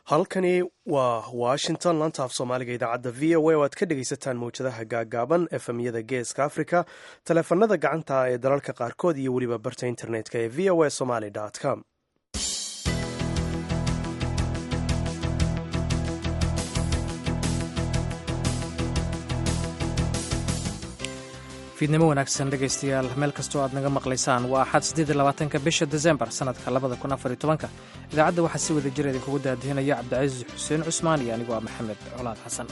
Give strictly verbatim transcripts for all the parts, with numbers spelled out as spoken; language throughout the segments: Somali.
halkani waa washington laanta af soomaaliga idaacadda v o a oo aad ka dhegaysataan mawjadaha gaagaaban efemyada geeska africa taleefanada gacanta ee dalalka qaarkood iyo weliba barta internetka ee v o a somaly com fiidnimo wanaagsan dhegaystayaal meel kastoo aad naga maqlaysaan waa axad siddeed iyo labaatanka bisha desembar sannadka labada kun afar iyo tobanka idaacadda waxaa si wada jira idinkugu daadihinaya cabdicasiis xuseen cusmaan iyo anigu waa maxamed colaad xasan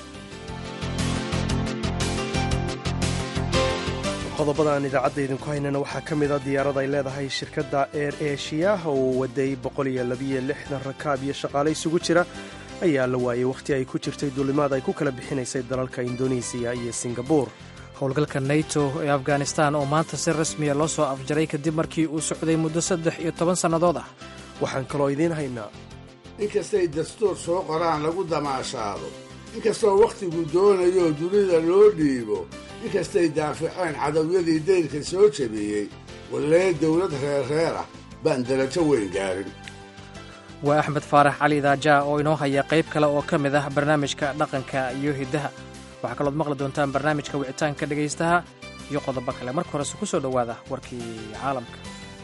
qodobada aan idaacadda idinku haynana waxaa ka mid a diyaarad ay leedahay shirkadda air asia oo waday boqol iyo labiyo lixdan rakaab iyo shaqaale isugu jira ayaa la waayey wakhti ay ku jirtay duulimaad ay ku kala bixinaysay dalalka indonesiya iyo singabur howlgalka nato ee afghanistan oo maanta si rasmiya loo soo afjaray kadib markii uu socday muddo saddex iyo toban sannadood ah waxaan kaloo idiin haynaa inkastay dastuur soo qoraan lagu damaashaado inkastoo wakhtigu doonayo dunida loo dhiibo inkastay daaficeen cadawyadii dayrka soo jabiyey wallee dawlad reerreer ah baan darajo weyn gaarin waa axmed faarax cali daajaa oo inoo haya qayb kale oo ka mid ah barnaamijka dhaqanka iyo hiddaha waxaa kalood maqli doontaan barnaamijka wicitaanka dhegaystaha iyo qodobo kale marka horese ku soo dhowaada warkii caalamka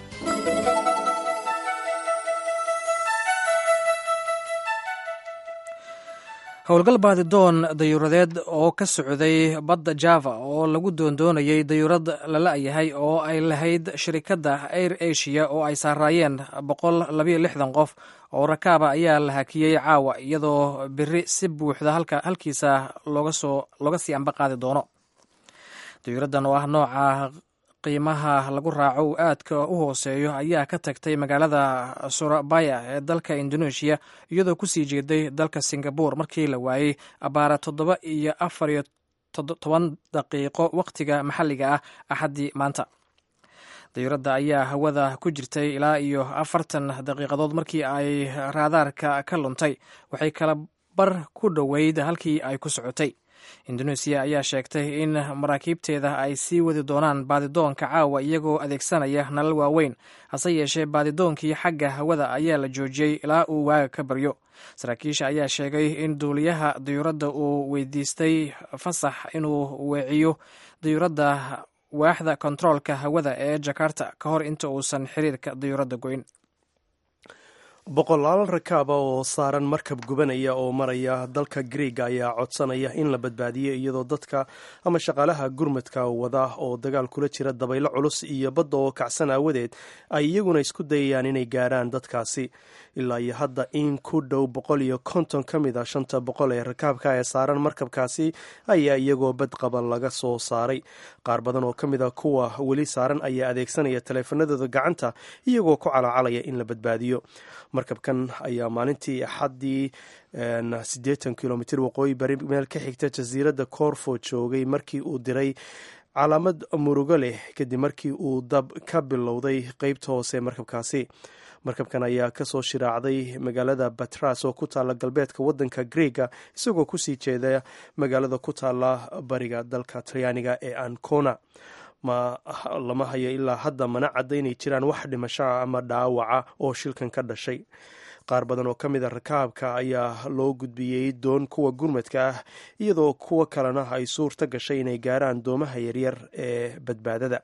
howlgal baadidoon dayuuradeed oo ka socday badda java oo lagu doondoonayay dayuurad lala-yahay oo ay lahayd shirikadda air asia oo ay saaraayeen boqol labayo lixdan qof oo rakaaba ayaa la hakiyey caawa iyadoo beri si buuxda halkiisa looga sii amba qaadi doono dayuuraddan oo ah nooca qiimaha lagu raaco uu aadka u hooseeyo ayaa ka tagtay magaalada surabaya ee dalka indonesia iyadoo kusii jeeday dalka singabur markii la waayey abaara toddoba iyo afar iyo toban daqiiqo wakhtiga maxalliga ah axaddii maanta dayuuradda ayaa hawada ku jirtay ilaa iyo afartan daqiiqadood markii ay raadaarka ka luntay waxay kala bar ku dhoweyd halkii ay ku socotay indoneesiya ayaa sheegtay in maraakiibteeda ay sii wadi doonaan baadidoonka caawa iyagoo adeegsanaya nalal waaweyn hase yeeshee baadidoonkii xagga hawada ayaa la joojiyey ilaa uu waaga ka baryo saraakiisha ayaa sheegay in duuliyaha dayuuradda uu weydiistay fasax inuu weeciyo dayuuradda waaxda kontaroolka hawada ee jakarta ka hor inta uusan xiriirka dayuuradda goyn boqolaal rakaaba oo saaran markab gubanaya oo maraya dalka griega ayaa codsanaya in la badbaadiyo iyadoo dadka ama shaqaalaha gurmadka wada oo dagaal kula jira dabaylo culus iyo badda oo kacsan aawadeed ay iyaguna isku dayayaan inay gaaraan dadkaasi ilaa iyo hadda in ku dhow boqol iyo konton ka mid a shanta boqol ee rakaabka ee saaran markabkaasi ayaa iyagoo badqaba laga soo saaray qaar badan oo ka mid a kuwa weli saaran ayaa adeegsanaya taleefanadooda gacanta iyagoo ku calacalaya in la badbaadiyo markabkan ayaa maalintii axaddii siddeetan kilomitr waqooyi bari meel ka xigta jasiiradda corfo joogay markii uu diray calaamad murugo leh kadib markii uu dab ka bilowday qeybta hoose markabkaasi markabkan ayaa kasoo shiraacday magaalada batras oo ku taala galbeedka wadanka greega isagoo kusii jeeda magaalada ku taala bariga dalka talyaaniga ee ancona ma lama hayo ilaa hadda mana cadda inay jiraan wax dhimashaa ama dhaawaca oo shilkan ka dhashay qaar badan oo ka mid a rakaabka ayaa loo gudbiyey doon kuwa gurmadka ah iyadoo kuwo kalena ay suurta gashay inay gaaraan doomaha yaryar ee badbaadada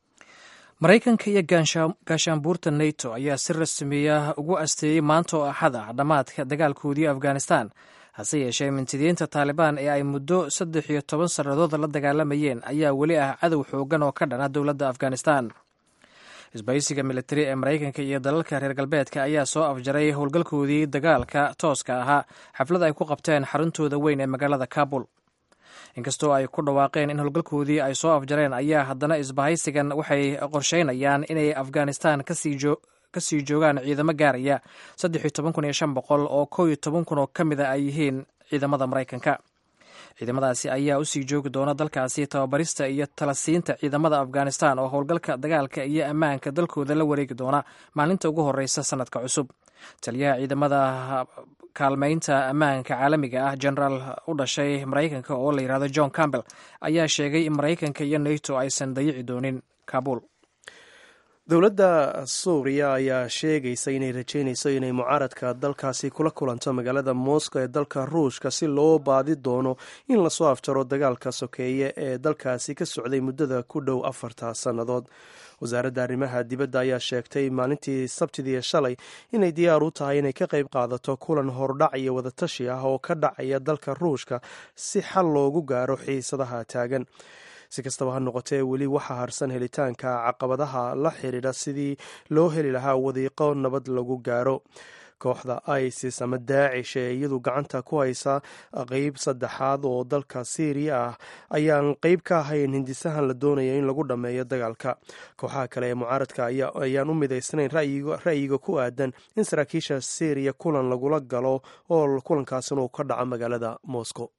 maraykanka iyo gaashaanbuurta nato ayaa si rasmiya ugu asteeyey maanta oo axad ah dhammaadka dagaalkoodii afghanistan hase yeeshee mintidiinta taalibaan ee ay muddo saddex iyo toban sannadood la dagaalamayeen ayaa weli ah cadow xoogan oo ka dhana dowladda afghanistan isbaysiga militari ee maraykanka iyo dalalka reer galbeedka ayaa soo afjaray howlgalkoodii dagaalka tooska ahaa xaflad ay ku qabteen xaruntooda weyn ee magaalada kabul inkastoo ay ku dhawaaqeen in howlgalkoodii ay soo afjareen ayaa haddana isbahaysigan waxay qorsheynayaan inay afghanistan kasii joogaan ciidamo gaaraya saddex iyo toban kun iyo shan boqol oo kow iyo toban kun oo ka mida ay yihiin ciidamada maraykanka ciidamadaasi ayaa usii joogi doona dalkaasi tababarista iyo talasiinta ciidamada afghanistan oo howlgalka dagaalka iyo ammaanka dalkooda la wareegi doona maalinta ugu horeysa sanadka cusub taliyaha ciidamada kaalmaynta ammaanka caalamiga ah genaraal u dhashay maraykanka oo la yidhahdo john campbell ayaa sheegay in maraykanka iyo nato aysan dayici doonin kabul dowladda suuriya ayaa sheegaysa inay rajeynayso inay mucaaradka dalkaasi kula kulanto magaalada moscow ee dalka ruushka si loo baadi doono in lasoo afjaro dagaalka sokeeye ee dalkaasi ka socday muddada ku dhow afarta sannadood. wasaaradda arrimaha dibadda ayaa sheegtay maalintii sabtidii shalay inay diyaar u tahay inay ka qayb qaadato kulan hordhac iyo wadatashi ah oo ka dhacaya dalka ruushka si xal loogu gaaro xiisadaha taagan. si kastaba ha noqotee weli waxaa harsan helitaanka caqabadaha la xidhiidha sidii loo heli lahaa wadiiqo nabad lagu gaaro. kooxda isis ama daacish ee iyadu gacanta ku haysa qeyb saddexaad oo dalka syriya ah ayaan qeyb ka ahayn hindisahan la doonaya in lagu dhammeeyo dagaalka. kooxaha kale ee mucaaradka ayaan u midaysnayn ra'yiga ku aadan in saraakiisha syriya kulan lagula galo oo kulankaasina uu ka dhaco magaalada moscow.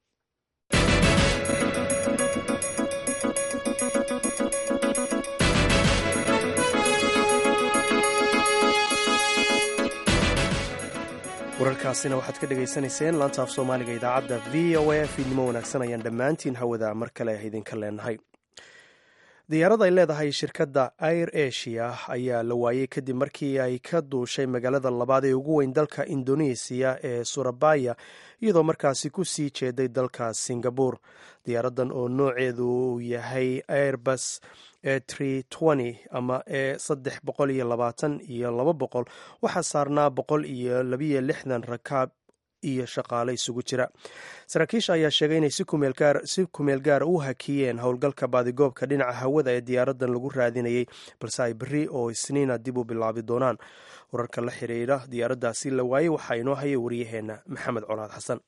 wararkaasina waxaad ka dhegaysanayseen laanta af soomaaliga idaacadda v o a fiidnimo wanaagsan ayaan dhammaantiin hawada mar kale idinka leenahay. diyaarad ay leedahay shirkadda air asia ayaa la waayey kadib markii ay ka duushay magaalada labaad ee ugu weyn dalka indoneesiya ee surabaya iyadoo markaasi ku sii jeeday dalka singabore. diyaaradan oo nooceedu yahay airbus e tree twenty ama e saddex boqol iyo labaatan iyo laba boqol waxaa saarnaa boqol iyo labiyo lixdan rakaab iyo shaqaale isugu jira. saraakiisha ayaa sheegay inay si kumeel gaar u hakiyeen howlgalka baadigoobka dhinaca hawada ee diyaaradan lagu raadinayay, balse ay beri oo isniina dib u bilaabi doonaan. wararka la xiriira diyaaradaasi la waayey waxaa inoo hayay waryaheena maxamed colaad xasan.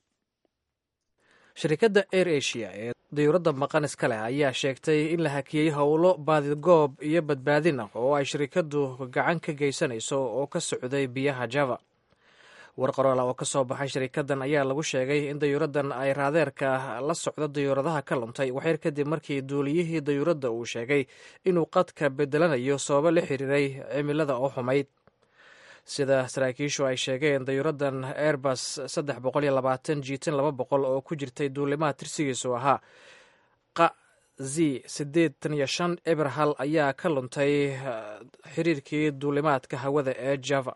shirkadda air asia ee dayuuradda maqan iska leh ayaa sheegtay in la hakiyey howlo baadigoob iyo badbaadin ah oo ay shirkaddu gacan ka geysanayso oo ka socday biyaha java. war qoroola oo ka soo baxay shirkaddan ayaa lagu sheegay in dayuuraddan ay raadeerka la socdo dayuuradaha ka luntay waxyar kadib markii duuliyihii dayuuradda uu sheegay inuu qadka bedelanayo sababo la xiriiray cimilada oo xumayd. sida saraakiishu ay sheegeen dayuuraddan airbus saddex boqol iyo labaatan jiitan laba boqol oo ku jirtay duulimaad tirsigiisu ahaa qa z siddeetan iyo shan eberhal ayaa ka luntay xiriirkii duulimaadka hawada ee java.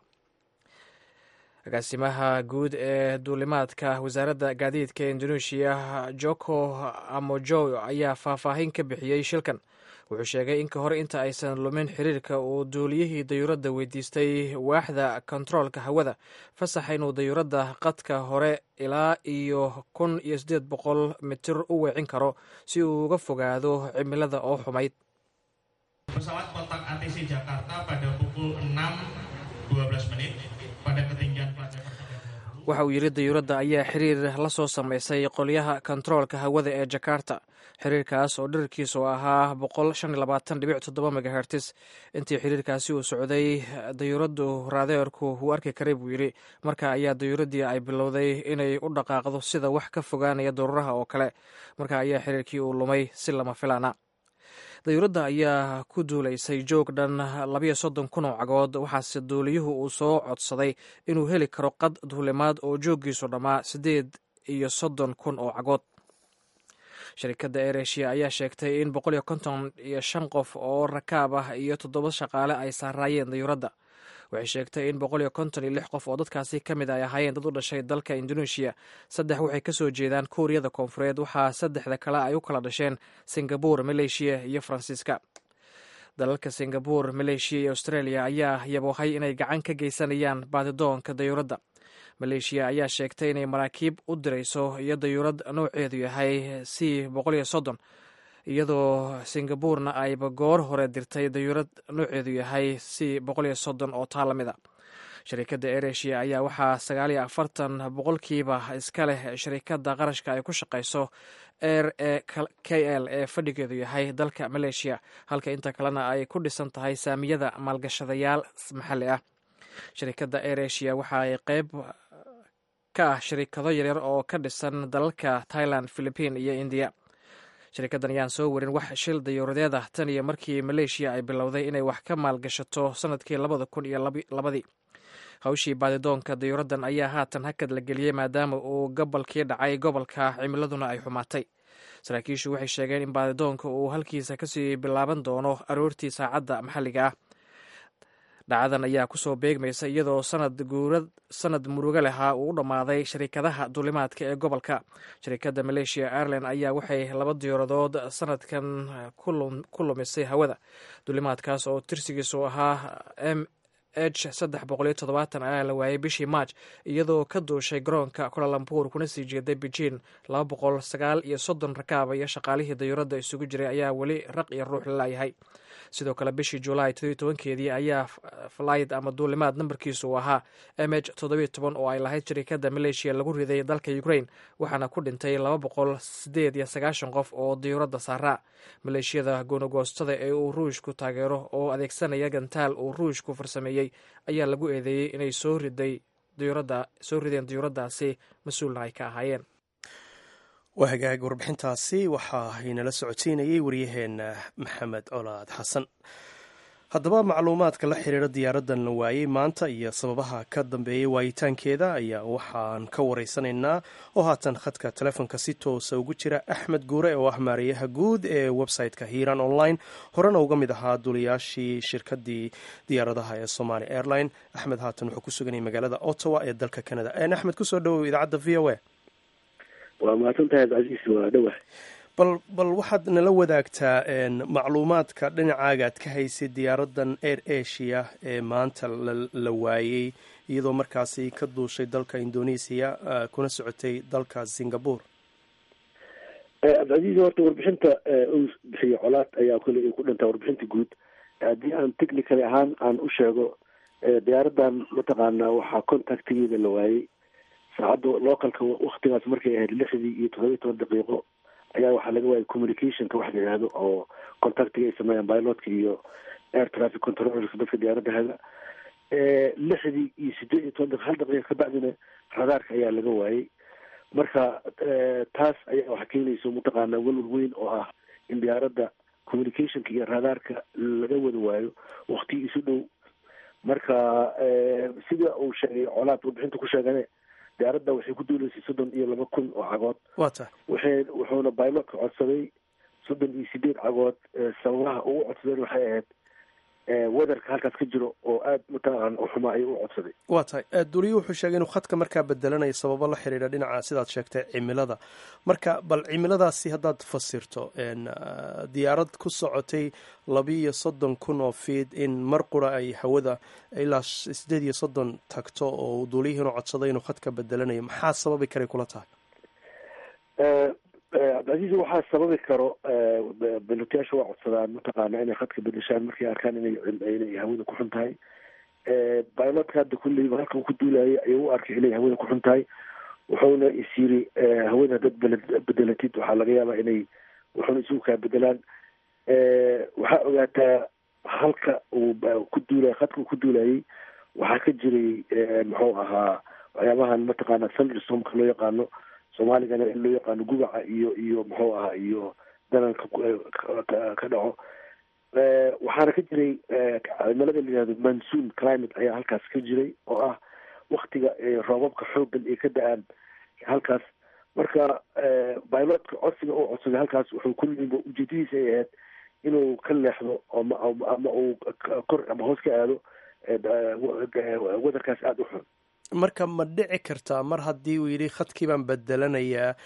agaasimaha guud ee duulimaadka wasaaradda gaadiidka indonesia joko amojo ayaa faahfaahin ka bixiyey shilkan. wuxuu sheegay in ka hor inta aysan lumin xiriirka uu duuliyihii dayuuradda weydiistay waaxda kontaroolka hawada fasaxa inuu dayuuradda qadka hore ilaa iyo kun iyo siddeed boqol mitir u weecin karo si uu uga fogaado cimilada oo xumayd. pesawat kotak A T C Jakarta pada pukul enam dua belas menit pada ketinggian pelajar waxa uu yidhi dayuuradda ayaa xiriir la soo samaysay qolyaha kontaroolka hawada ee jakarta. xiriirkaas oo dherarkiisu ahaa boqol shan iyo labaatan dhibic toddoba megahertis. intii xiriirkaasi uu socday dayuuraddu raadeerku wuu arki karay buu yidhi. marka ayaa dayuuraddii ay bilowday inay u dhaqaaqdo sida wax ka fogaanaya daruuraha oo kale. marka ayaa xiriirkii uu lumay si lama filaana. dayuuradda ayaa ku duulaysay joog dhan labayo soddon kun oo cagood waxaase duuliyuhu uu soo codsaday inuu heli karo qad duulimaad oo jooggiisu dhammaa siddeed iyo soddon kun oo cagood. shirkadda air asia ayaa sheegtay in boqol iyo konton iyo shan qof oo rakaab ah iyo toddoba shaqaale ay saaraayeen dayuuradda. waxay sheegtay in boqol iyo konton iyo lix qof oo dadkaasi ka mid ay ahaayeen dad u dhashay dalka indonesia. saddex waxay ka soo jeedaan kuuriyada koonfureed waxaa saddexda kale ay u kala dhasheen singabore, maleeshiya iyo faransiiska. dalalka singabore, maleeshiya iyo australia ayaa yaboohay inay gacan ka geysanayaan baadidoonka dayuuradda. maleeshiya ayaa sheegtay inay maraakiib u dirayso iyo dayuurad nooceedu yahay c boqol iyo soddon iyadoo singaburena ayba goor hore dirtay dayuurad nooceedu yahay c boqol iyo soddon oo taa la mid a. shirkadda air asia ayaa waxaa sagaal iyo afartan boqolkiiba iska leh shirkadda qarashka ay ku shaqayso air e k l ee fadhigeedu yahay dalka maleeshiya, halka inta kalena ay ku dhisan tahay saamiyada maalgashadayaal maxalli ah. shirkadda air asia waxa ay qayb ka ah shirkado yaryar oo ka dhisan dalalka thailand, philippine iyo indiya. shirkaddan ayaan soo warin wax shil dayuuradeed ah tan iyo markii maleeshiya ay bilowday inay wax ka maalgashato sanadkii labada kun iyo labadii. hawshii baadidoonka dayuuraddan ayaa haatan hakad la geliyey maadaama uu gobolkii dhacay gobolka cimiladuna ay xumaatay. saraakiishu waxay sheegeen in baadidoonka uu halkiisa kasii bilaaban doono aroortii saacadda maxalliga ah. dhacdadan ayaa kusoo beegmaysa iyadoo sanad guurad sanad murugo lahaa uu u dhammaaday sharikadaha duulimaadka ee gobolka. sharikadda Malaysia Airlines ayaa waxay laba diyaaradood sanadkan ku lumisay hawada. duulimaadkaas oo tirsigiisu ahaa m h saddex boqol iyo toddobaatan ayaa la waayay bishii March iyadoo ka duushay garoonka Kuala Lumpur kuna sii jeeday Beijing. laba boqol sagaal iyo soddon rakaab iyo shaqaalihii dayuuradda isugu jiray ayaa weli raq iyo ruux la laayahay. sidoo kale bishii July todoba iyo tobankeedii ayaa flight ama duulimaad nambarkiisu uu ahaa m h toddoba iyo toban oo ay lahayd shirkadda Malaysia lagu riday dalka Ukraine, waxaana ku dhintay laba boqol sideed iyo sagaashan qof oo dayuuradda saaraa. maleeshiyada goonigoostada ee uu ruushku taageero oo adeegsanaya gantaal uu ruushku farsameeyey ayaa lagu eedeeyey inay soo riday dayuuradda soo rideen dayuuraddaasi mas-uulna ay ka ahaayeen. waa hagaag warbixintaasi waxaa inala socodsiinayay waryaheena maxamed colaad xasan. haddaba macluumaadka la xiriira diyaaraddan la waayey maanta iyo sababaha ka dambeeyey waayitaankeeda ayaa waxaan ka waraysanaynaa oo haatan khadka telefoonka si toosa ugu jira axmed guure oo ah maariyaha guud ee website-ka hiiraan online, horena uga mid ahaa duuliyaashii shirkadii diyaaradaha ee Somali Airline. axmed haatan wuxuu ku sugan yahay magaalada Ottawa ee dalka Canada. axmed kusoo dhawow idaacadda v o a. waa mahadsantahay abdicasiis, waa dhowah. bal bal waxaad nala wadaagtaa macluumaadka dhinacaaga aad ka haysay diyaaraddan Air Asia ee maanta la waayey iyadoo markaasi ka duushay dalka Indonesia kuna socotay dalka Singapore. abdicasiis, horta warbixinta uu bixiyo colaad ayaa kule ku dhintaa warbixinta guud. haddii aan technical ahaan aan u sheego, diyaaraddan mataqaanaa waxaa contactigeeda la waayey saacadda localka waktigaas markay ahayd lixdii iyo toddoba iyo toban daqiiqo ayaa waxaa laga waayay communicationka wax la yidhaahdo oo contactiga ay sameeyaan pilotka iyo air traffic controllerska dadka diyaaradda hada. lixdii iyo sideed iyo toban daqiiq hal daqiiqa kabacdina radaarka ayaa laga waayey. marka taas ayaa waxa keenayso mataqaanaa walwal weyn oo ah in diyaaradda communicationka iyo radaarka laga wada waayo wakti isu dhow. marka sida uu sheegay colaad warbixinta ku sheegane, diyaaradda waxay ku duulaysay soddon iyo laba kun oo cagood. wata waxay wuxuuna pilotka codsaday soddon iyo sideed cagood. sababaha uu codsaday waxay ahayd weatherka halkaas ka jiro oo aad mataqaan u xumaa ayuu u codsaday. waa tahay duuliyu wuxuu sheegay inuu khadka markaa bedelanayo sababo la xiriira dhinaca sidaad sheegtay cimilada. marka bal cimiladaasi haddaad fasirto, diyaarad ku socotay labiiyo soddon kun oo fiid in mar qura ay hawada ilaa sideed iyo soddon tagto oo duuliyihiinu codsaday inuu khadka bedelanayo, maxaa sababi karay kula tahay? cabdicasiis, waxaa sababi karo bilotayaasha waa codsadaan mataqaana inay khadka bedeshaan markay arkaan inay inay hawada ku xun tahay. bilotka hadda kulleyba halkan ku duulayay ayuu u arkay inay hawada ku xun tahay, wuxuuna is yiri hawada dad bedelatid waxaa laga yaabaa inay wuxuuna isugu kaa bedelaan. waxaa ogaataa halka uu ku duulay khadka uu ku duulayay waxaa ka jiray muxuu ahaa waxyaabahan mataqaana thunderstormka loo yaqaano, soomaaligana in loo yaqaano gubaca iyo iyo muxuu ahaa iyo dalalka ka dhaco. waxaana ka jiray cimilada la yihahdo monsoon climate ayaa halkaas ka jiray oo ah waktiga roobabka xooggan ay ka da-aan halkaas. marka bilotka codsiga uu codsaday halkaas wuxuu kulliba ujeedadiisa ay ahayd inuu ka leexdo ama ama uu kor ama hoos ka aado wadarkaas aada u xun. marka ma dhici kartaa mar haddii uu yidhi khadkii baan bedelanayaa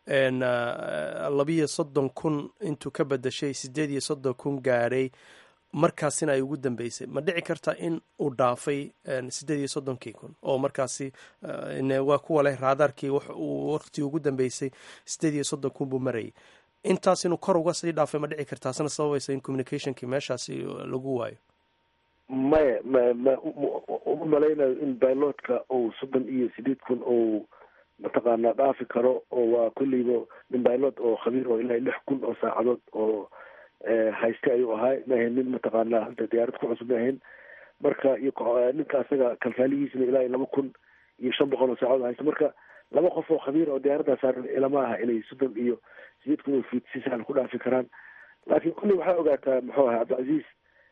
labiiyo soddon kun intuu ka bedeshay sideed iyo soddon kun gaadhay, markaasina ay ugu dambeysay, ma dhici karta in uu dhaafay sideed iyo soddonkii kun oo markaasi waa kuwa leh raadaarkii uu waqti ugu dambeysay sideed iyo soddon kun buu marayay, intaas inuu kor uga sii dhaafay ma dhici kartaasna sababaysa in communicationkii meeshaasi lagu waayo? maya ma ma uma malaynayo in bilotka uu soddon iyo sideed kun oo mataqaanaa dhaafi karo, oo waa kulleyba nin pilot oo khabiir oo ilaa lix kun oo saacadood oo hayste ayuu ahaa, maahayn nin mataqaanaa hadda diyaarad ku cusub maahayn. marka iyo ninka asaga kalkaaligiisna ilaa laba kun iyo shan boqol oo saacadood haysta. marka laba qof oo khabiir oo diyaaraddaa saaran ilama aha inay soddon iyo sideed kun oo fiid si sahal ku dhaafi karaan. laakiin kulley waxaa ogaataa muxuu ahaa cabdicasiis,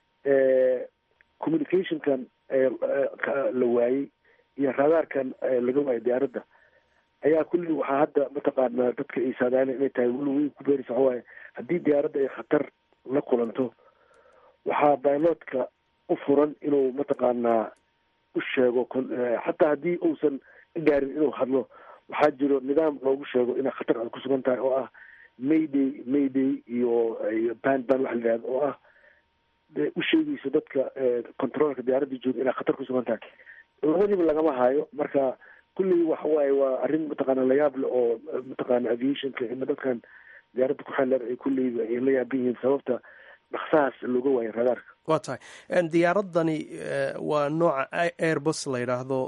communicationkan la waayey iyo radaarkan laga waayay diyaaradda ayaa kulli waxaa hadda mataqaanaa dadka ay saadaan inay tahay weli weyn ku beeraysa. waxawaaye haddii diyaaradda ay khatar la kulanto, waxaa bilotka u furan inuu mataqaanaa u sheego xataa haddii uusan gaarin inuu hadlo waxaa jiro nidaam loogu sheego inay khatar aad ku sugan tahay oo ah mayday mayday iyo ban ban waxa la yidhahda oo ah u sheegayso dadka controolka diyaaradda jooga inay khatar ku sugan tahay labadiiba lagama hayo marka kulley waxa waaye waa arrin mataqaana layaab le oo mataqaana aviationka in dadkan diyaaradda ku xeeldheer ay kulleyba ay la yaaban yihiin sababta dhaksahaas looga waayo radaarka waa tahay diyaaradani waa nooca airbus la yidhaahdo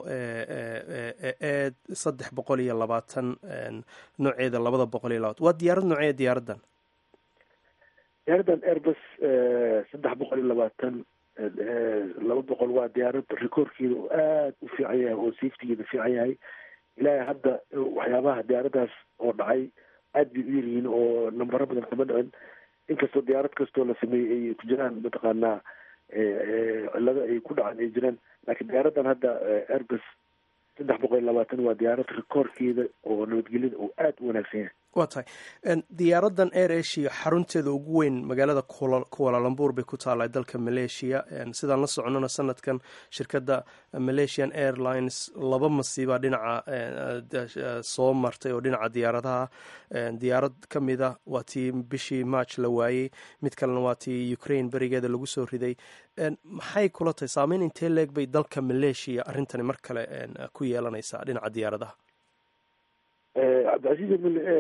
e saddex boqol iyo labaatan nooceeda labada boqol iyo labaatan waa diyaarad noocee diyaaraddan diyaaraddan airbus saddex boqol iyo labaatan laba boqol waa diyaarad rekoorkeeda oo aada u fiican yahay oo safetygeeda fiican yahay ilaahay hadda waxyaabaha diyaaraddaas oo dhacay aada bay u yaryihiin oo nambaro badan kama dhicin inkastoo diyaarad kastoo la sameeyey ay ku jiraan mataqaanaa cilado ay ku dhacaan ay jiraan laakiin diyaaraddan hadda airbus saddex boqol iyo labaatan waa diyaarad rekoorkeeda oo nabadgelyada oo aada u wanaagsan yahay waa tahay diyaaraddan air asia xarunteeda ugu weyn magaalada kualalambur bay ku taallaa dalka malaysia sidaan la soconona sanadkan shirkadda malaysian airlines laba masiibaa dhinaca soo martay oo dhinaca diyaaradaha diyaarad ka mida waa tii bishii march la waayey mid kalena waa tii ukraine berigeeda lagu soo riday maxay kula tahay saameyn intee leeg bay dalka malaysia arrintani mar kale ku yeelanaysaa dhinaca diyaaradaha cabdicasiis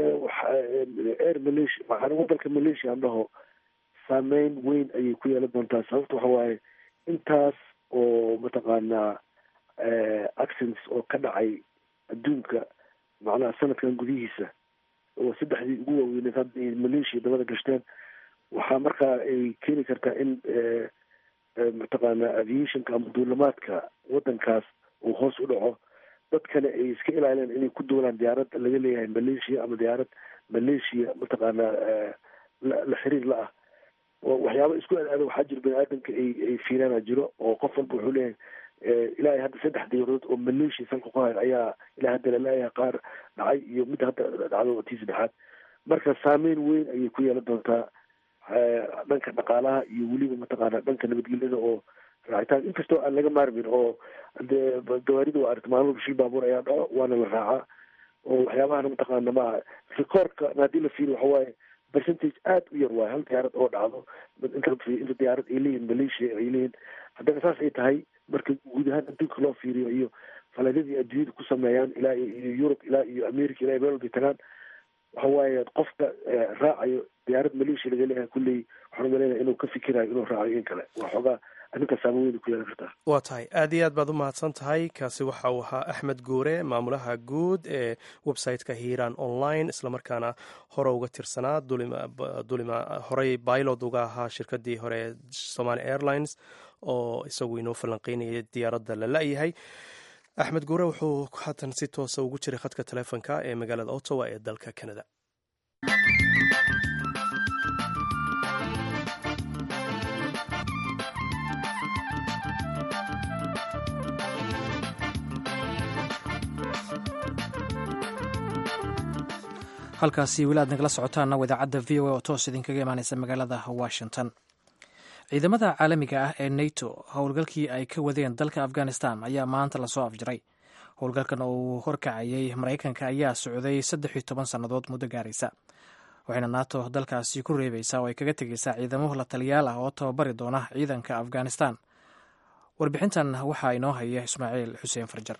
air malaysia waxaan waddanka malaysia aan dhaho saameyn weyn ayay ku yeelan doontaa sababta waxa waaye intaas oo mataqaanaa accents oo ka dhacay adduunka macnaha sanadkan gudihiisa oo saddexdii ugu waaweyneed hadda ay malaysia dabada gashteen waxaa markaa ay keeni kartaa in mataqaanaa aviationka ama duulamaadka waddankaas uu hoos u dhaco dadkana ay iska ilaaliyaan inay ku duulaan diyaarad laga leeyahay malaysia ama diyaarad malaysia mataqaanaa la xiriir la ah waxyaaba isku adaada waxaa jiro bani aadamka ay ay fiiraana jiro oo qof walba wuxuu leeyahay ilaahay hadda saddex diyaaradood oo malaysia salka ku hayo ayaa ilaa hadda laleeyahay qaar dhacay iyo mid hadda dhacdo tii saddexaad marka saameyn weyn ayay ku yeelan doontaa dhanka dhaqaalaha iyo weliba mataqaanaa dhanka nabadgelyada oo raacitaan inkastoo aan laga maarmin oo dee gawaarida waa aragti maalmo bishil baabuur ayaa dhaco waana la raacaa oo waxyaabahana mataqaana maaha rekoorka haddii la fiiriyo waxa waaye percentage aada u yar waayo hal diyaarad oo dhacdo inta inta diyaarad ay leeyihin malaysia ay leeyihin haddana saas ay tahay marka guud ahaan adduunka loo fiiriyo iyo falaadadii adduunyada ku sameeyaan ilaa iyo yurub ilaa iyo america ilaa meel walbay tagaan waxa waaye qofka raacayo diyaarad malaysia laga leeyahay kulley waxaan umaleynaya inuu ka fikirayo inuu raacayo in kale waa xoogaa arrintaas saameyn weyn ku yeelan kartaa waa tahay aada iyo aad baad u mahadsan tahay kaasi waxa uu ahaa axmed guure maamulaha guud ee website-ka hiiraan online islamarkaana hore uga tirsanaa dulima dulima horey pilot uga ahaa shirkadii hore somali airlines oo isagu inoo falanqeynayay diyaaradda la la-yahay axmed guure wuxuu haatan si toosa ugu jiray khadka teleefonka ee magaalada ottawa ee dalka canada halkaasi weli aad nagala socotaanna idaacadda v o a oo toos idinkaga imaaneysa magaalada washington ciidamada caalamiga ah ee nato howlgalkii ay ka wadeen dalka afghanistan ayaa maanta lasoo afjiray howlgalkan oo uu horkacayay maraykanka ayaa socday saddex iyo toban sannadood muddo gaaraysa waxayna nato dalkaasi ku reebaysaa oo ay kaga tegaysaa ciidamo la taliyaal ah oo tababari doona ciidanka afghanistan warbixintan waxaa inoo haya ismaaciil xuseen farjar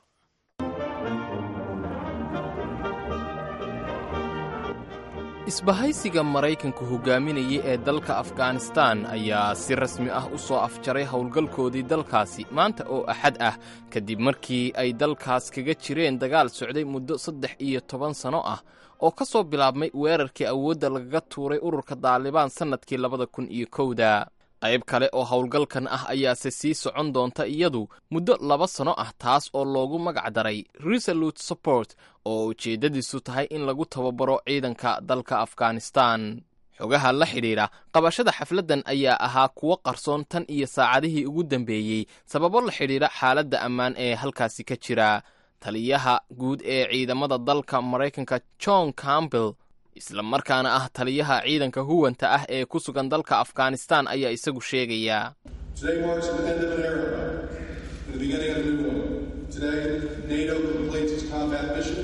isbahaysiga maraykanku hogaaminayay ee dalka afghanistan ayaa si rasmi ah u soo afjaray howlgalkoodii dalkaasi maanta oo axad ah kadib markii ay dalkaas kaga jireen dagaal socday muddo saddex iyo toban sano ah oo ka soo bilaabmay weerarkii awoodda lagaga tuuray ururka daalibaan sannadkii labada kun iyo kowda qayb kale oo howlgalkan ah ayaase sii socon doonta iyadu muddo laba sano ah taas oo loogu magac daray resolute support oo ujeeddadiisu tahay in lagu tababaro ciidanka dalka afghanistan xogaha la xidhiidha qabashada xafladdan ayaa ahaa kuwo qarsoon tan iyo saacadihii ugu dambeeyey sababo la xidhiidha xaaladda ammaan ee halkaasi ka jira taliyaha guud ee ciidamada dalka maraykanka john campbell isla markaana ah taliyaha ciidanka huwanta ah ee ku sugan dalka afghanistan ayaa isagu sheegaya Today marks the end of an era and the beginning of a new one. Today, NATO completes its combat mission.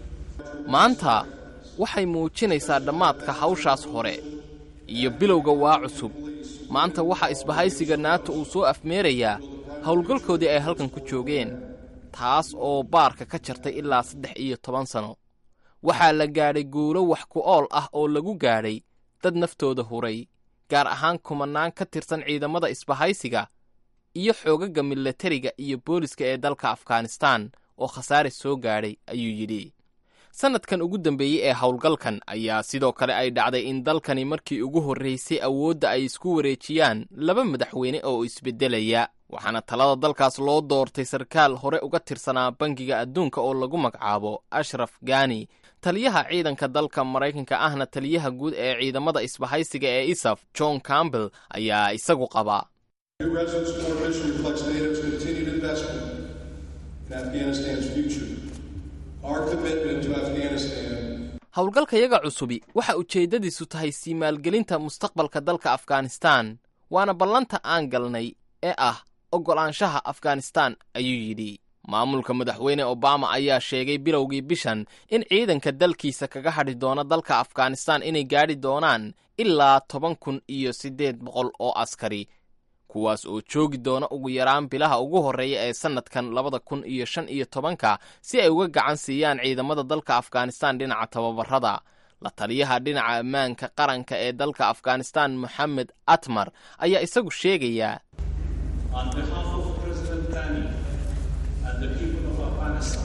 maanta waxay muujinaysaa dhammaadka hawshaas hore iyo bilowga waa cusub. maanta waxa isbahaysiga naato uu soo afmeerayaa howlgalkoodii ay halkan ku joogeen, taas oo baarka ka jartay ilaa saddex iyo toban sano. waxaa la gaadhay guulo wax ku ool ah oo lagu gaadhay dad naftooda huray, gaar ahaan kumanaan ka tirsan ciidamada isbahaysiga iyo xoogagga milatariga iyo booliska ee dalka Afghanistan oo khasaare soo gaadhay, ayuu yidhi. sanadkan ugu dambeeyey ee howlgalkan ayaa sidoo kale ay dhacday in dalkani markii ugu horraysay awoodda ay isku wareejiyaan laba madaxweyne oo isbeddelaya, waxaana talada dalkaas loo doortay sarkaal hore uga tirsanaa bangiga adduunka oo lagu magacaabo Ashraf Ghani. taliyaha ciidanka dalka Maraykanka ahna taliyaha guud ee ciidamada isbahaysiga ee I S A F John Campbell ayaa isagu qaba New residence support mission reflects NATO's continued investment in Afghanistan's future. Our commitment to Afghanistan. howlgalkayaga cusubi waxa ujeeddadiisu tahay sii maalgelinta mustaqbalka dalka Afghanistan, waana ballanta aan galnay ee ah oggolaanshaha Afghanistan, ayuu yidhi. maamulka madaxweyne Obama ayaa sheegay bilowgii bishan in ciidanka dalkiisa kaga hadhi doona dalka Afghanistan inay gaadhi doonaan ilaa toban kun iyo siddeed boqol oo askari, kuwaas oo joogi doona ugu yaraan bilaha ugu horreeya ee sanadkan labada kun iyo shan iyo tobanka si ay uga gacan siiyaan ciidamada dalka Afghanistan dhinaca tababarada. la taliyaha dhinaca ammaanka qaranka ee dalka Afghanistan Mohammed Atmar ayaa isagu sheegaya On behalf of President Ghani and the people of Afghanistan,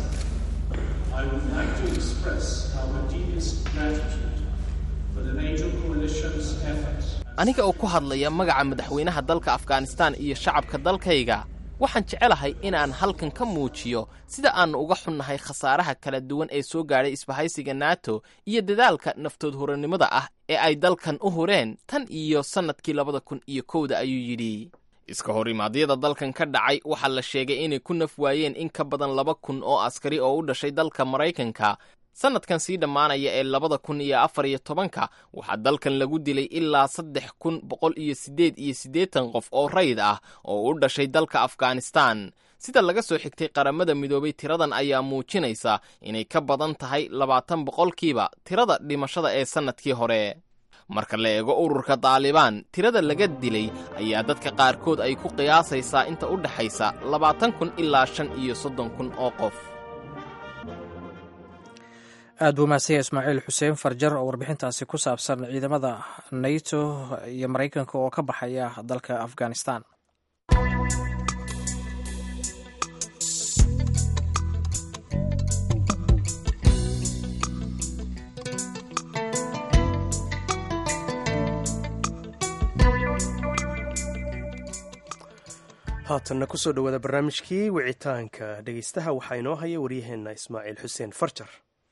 I would like to express our deepest gratitude for the NATO coalition's efforts. aniga oo ku hadlaya magaca madaxweynaha dalka Afghanistan iyo shacabka dalkayga, waxaan jecelahay inaan halkan ka muujiyo sida aan uga xunnahay khasaaraha kala duwan ee soo gaadhay isbahaysiga NATO iyo dadaalka naftood horanimada ah ee ay dalkan u hureen tan iyo sanadkii labada kun iyo kowda, ayuu yidhi. iska hor imaadyada dalkan ka dhacay waxaa la sheegay inay ku naf waayeen in ka badan laba kun oo askari oo u dhashay dalka Maraykanka. sanadkan sii dhammaanaya ee labada kun iyo afar iyo tobanka waxaa dalkan lagu dilay ilaa saddex kun boqol iyo siddeed iyo siddeetan qof oo rayid ah oo u dhashay dalka Afghanistan. sida laga soo xigtay qaramada midoobay, tiradan ayaa muujinaysa inay ka badan tahay labaatan boqolkiiba tirada dhimashada ee sanadkii hore. marka la eego ururka Taliban, tirada laga dilay ayaa dadka qaarkood ay ku qiyaasaysaa inta u dhaxaysa labaatan kun ilaa shan iyo soddon kun oo qof. aad buu mahadsan yahay Ismaaciil Xuseen Farjar oo warbixintaasi ku saabsan ciidamada NATO iyo Maraykanka oo ka baxaya dalka Afghanistan. haatanna ku soo dhowaada barnaamijkii wicitaanka dhegaystaha. waxaa inoo haya waryaheenna Ismaaciil Xuseen Farjar.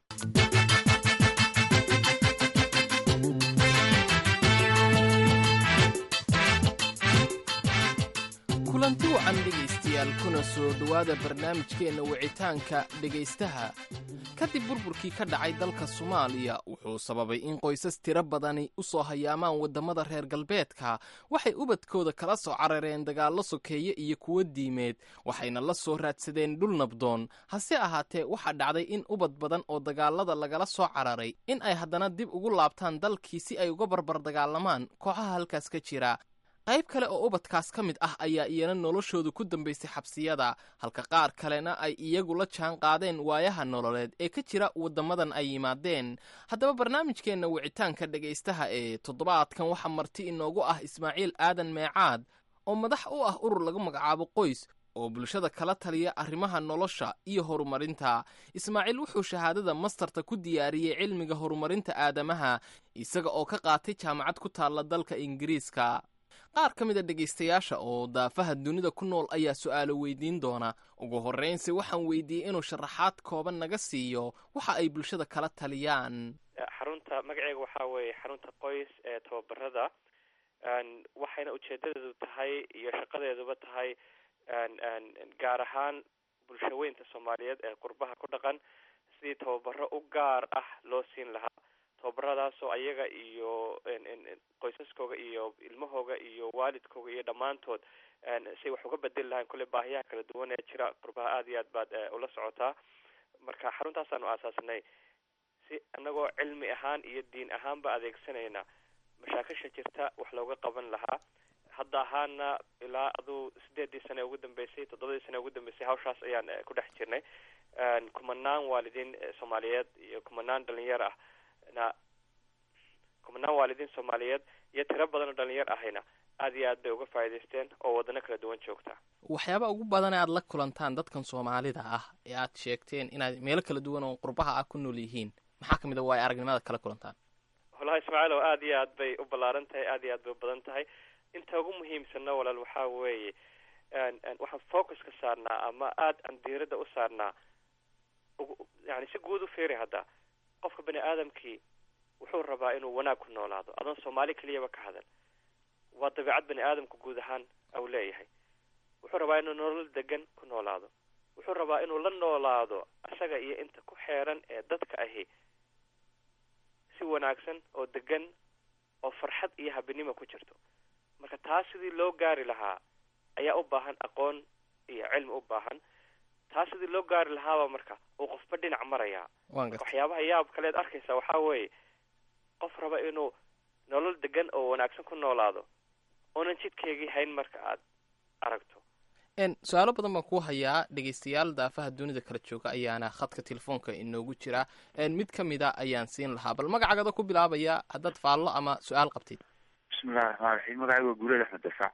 kulanti wacan dhegaystayaal, kuna soo dhowaada barnaamijkeenna wicitaanka dhegaystaha. kadib burburkii ka dhacay dalka Soomaaliya wuxuu sababay in qoysas tiro badani u soo hayaamaan waddamada reer galbeedka. waxay ubadkooda kala soo carareen dagaallo sokeeye iyo kuwo diimeed, waxayna la soo raadsadeen dhul nabdoon. hase ahaatee waxaa dhacday in ubad badan oo dagaallada lagala soo cararay in ay haddana dib ugu laabtaan dalkii si ay uga barbar dagaalamaan kooxaha halkaas ka jira. qayb kale oo ubadkaas ka mid ah ayaa iyana noloshoodu ku dambaysay xabsiyada, halka qaar kalena ay iyagu la jaan qaadeen waayaha nololeed ee ka jira waddamadan ay yimaadeen. haddaba barnaamijkeenna wicitaanka dhegaystaha ee toddobaadkan waxaa marti inoogu ah Ismaaciil Aadan Meecaad oo madax u ah urur lagu magacaabo Qoys oo bulshada kala taliya arrimaha nolosha iyo horumarinta. Ismaaciil wuxuu shahaadada masterta ku diyaariyey cilmiga horumarinta aadamaha isaga oo ka qaatay jaamacad ku taalla dalka Ingiriiska. qaar ka mid a dhegaystayaasha oo daafaha dunida ku nool ayaa su'aalo weydiin doona. ugu horraynsi waxaan weydiiyey inuu sharaxaad kooban naga siiyo waxa ay bulshada kala taliyaan. xarunta magaceega waxaa weeye xarunta Qoys ee tababarada, waxayna ujeedadeedu tahay iyo shaqadeeduba tahay gaar ahaan bulshaweynta Soomaaliyeed ee qurbaha ku dhaqan sidii tababaro u gaar ah loo siin lahaa. tababaradaasoo ayaga iyo qoysaskooga iyo ilmahooga iyo waalidkooga iyo dhammaantood say wax uga bedeli lahayn kulle baahiyaha kala duwan ee jira qurbaha aada iyo aad baad ula socotaa. marka xaruntaasaan u aasaasnay si anagoo cilmi ahaan iyo diin ahaanba adeegsanayna mashaakisha jirta wax looga qaban lahaa. hadda ahaana ilaa aduu sideedii sane ugu dambeysay toddobadii sane ugu dambeysay hawshaas ayaan ku dhex jirnay. kumanaan waalidiin soomaaliyeed iyo kumanaan dhalinyar ah na kumanaan waalidiin soomaaliyeed iyo tiro badan oo dhalinyar ahayna aada iyo aad bay uga faa'iidaysteen oo wadano kala duwan joogta. waxyaaba ugu badan ee aad la kulantaan dadkan soomaalida ah ee aad sheegteen inaad meelo kala duwan oo qurbaha ah ku nool yihiin maxaa kamid a waayo aragnimada kala kulantaan? wallahi ismaaciil oo aada iyo aad bay u ballaaran tahay, aada iyo aad bay u badan tahay. inta ugu muhiimsanna walaal waxaa weeye waxaan focus ka saarnaa ama aada aan diiradda u saarnaa yani si guud u fiiri hadda qofka bani aadamkii wuxuu rabaa inuu wanaag ku noolaado. adoon soomaali keliyaba ka hadal, waa dabeecad bani aadamku guud ahaan au leeyahay. wuxuu rabaa inuu nolol degan ku noolaado, wuxuu rabaa inuu la noolaado isaga iyo inta ku xeeran ee dadka ahi si wanaagsan oo degan oo farxad iyo habinimo ku jirto. marka taas sidii loo gaari lahaa ayaa u baahan aqoon iyo cilmi u baahan. taas sidii loo gaari lahaaba marka uu qofba dhinac marayaa. waxyaabaha yaab kaleed arkaysa waxaa weeye qof raba inuu nolol degan oo wanaagsan ku noolaado oonan jidkeegii hayn marka aad aragto. su-aalo badan baan ku hayaa dhegaystayaal daafaha dunida kala jooga ayaana khadka telefoonka inoogu jira. mid kamida ayaan siin lahaa, bal magacagada ku bilaabaya haddaad faallo ama su-aal qabtid. bismillahi raxmaan raxiim. magacayga waa guuled axmed dafaac.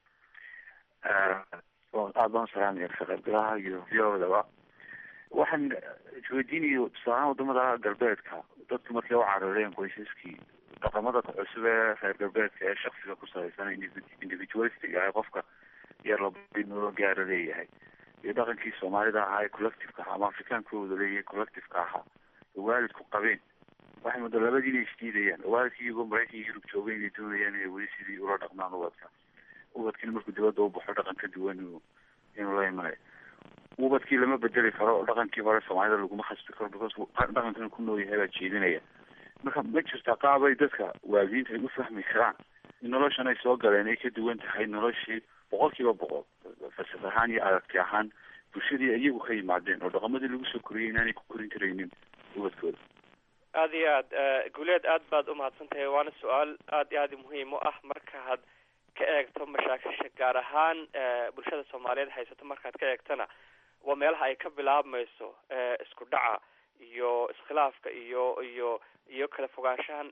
aada baan salaamaya kaqaybgalaha iyo viyodaba. waxaan isweydiinayo tusaalahaan wadamada galbeedka dadku markay u carareen qoysaskii dhaqamada cusub ee reer galbeedka ee shaksiga ku salaysan individualistic ah qofka yar laba gaaro leeyahay iyo dhaqankii soomaalida ahaa ee collective-ka ahaa ama afrikaankooda leeyahay collective-ka ahaa oo waalidku qabeen waxay muddo labadii inay isdiidayaan oo waalidkii iyagoo maraykan iyo yurub joogay inay doonayaan inay weli sidii ula dhaqmaan ubadka ubadkiina markuu dibadda u baxo dhaqan ka duwan inuu la imanayo. ubadkii lama bedeli karo oo dhaqankii hore soomaalida laguma khasbi karo because dhaqankan ku nool yahay baa jeedinaya. marka ma jirta qaabay dadka waalidiinta ay u fahmi karaan in noloshan ay soo galeen ay ka duwan tahay noloshii boqol kiiba boqol falsaf ahaan iyo aragti ahaan bulshadii iyagu ka yimaadeen oo dhaqamadii lagu soo koriyay inaanay ku korin karaynin ubadkooda. aada iyo aad guuleed aad baad umahadsan tahay. waana su-aal aada iyo aada muhiim u ah markaad ka eegto mashaakisha gaar ahaan bulshada soomaaliyeed haysato. markaad ka eegtana waa meelaha ay ka bilaabmayso isku dhaca iyo iskhilaafka iyo iyo iyo kala fogaanshahan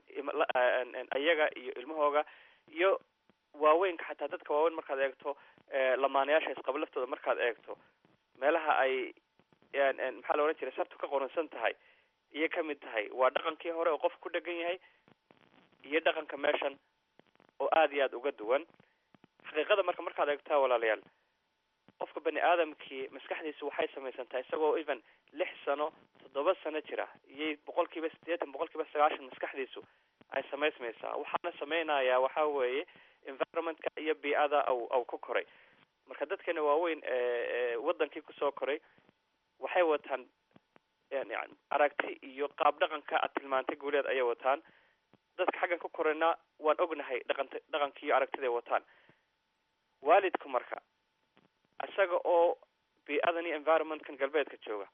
ayaga iyo ilmahooga iyo waaweynka xataa dadka waaweyn markaad eegto lamaanayaasha isqaba laftooda markaad eegto meelaha ay maxaa la ohan jiray sartu ka qoransan tahay iyo kamid tahay waa dhaqankii hore oo qofka ku dhegan yahay iyo dhaqanka meeshan oo aada iyo aada uga duwan. xaqiiqada marka markaad eegtaa walaalayaal qofka bani aadamkii maskaxdiisu waxay samaysan tahay isagoo even lix sano toddoba sano jira iyo boqol kiiba siddeetan boqol kiiba sagaashan maskaxdiisu ay samaysmaysaa. waxaana samaynayaa waxaa weeye environmentka iyo bii-ada aw aw ku koray. marka dadkeena waaweyn wadankii kusoo koray waxay wataan yani aragti iyo qaab dhaqanka aad tilmaantay guuleed ayay wataan. dadka xaggan ku korayna waan ognahay dhaqanta dhaqankii iyo aragtiday wataan. waalidku marka isaga oo bii-adan iyo environmentkan galbeedka jooga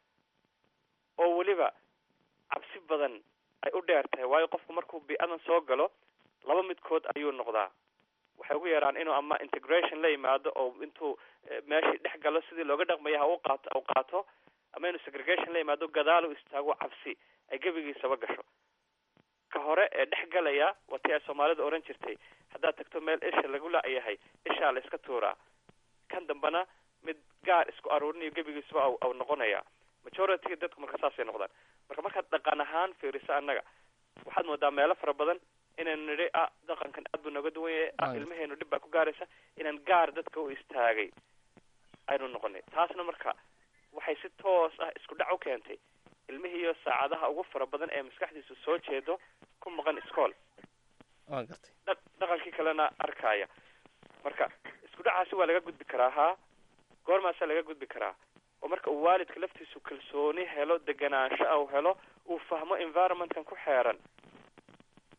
oo weliba cabsi badan ay u dheer tahay, waayo qofku markuu bii-adan soo galo laba midkood ayuu noqdaa. waxay ugu yeeraan inuu ama integration la yimaado oo intuu meeshii dhex galo sidii looga dhaqmaya ha u qaato u qaato ama inuu segregation la yimaado gadaal u istaago cabsi ay gebigiisaba gasho. ka hore ee dhex galaya watii ay soomaalida oran jirtay haddaad tagto meel isha lagu la-yahay ishaa la iska tuuraa. kan dambana mid gaar isku aruurinayo gebigiisaba aw aw noqonaya. majority dadku marka saasay noqdaan. marka markaad dhaqan ahaan fiiriso annaga waxaad moodaa meelo fara badan inaynu nidhi ah dhaqankan aad buu nooga duwan yahay ah ilmaheenu dhib baa ku gaaraysa inaan gaar dadka u istaagay aynu noqonay. taasna marka waxay si toos ah isku dhac u keentay ilmihiiyo saacadaha ugu fara badan ee maskaxdiisu soo jeedo ku maqan iskool waa gartay dhaqankii kalena arkaya. marka isku dhacaasi waa laga gudbi karaa haa goormaasaa laga gudbi karaa oo marka uu waalidka laftiisu kalsooni helo deganaansho au helo uu fahmo environmentkan ku xeeran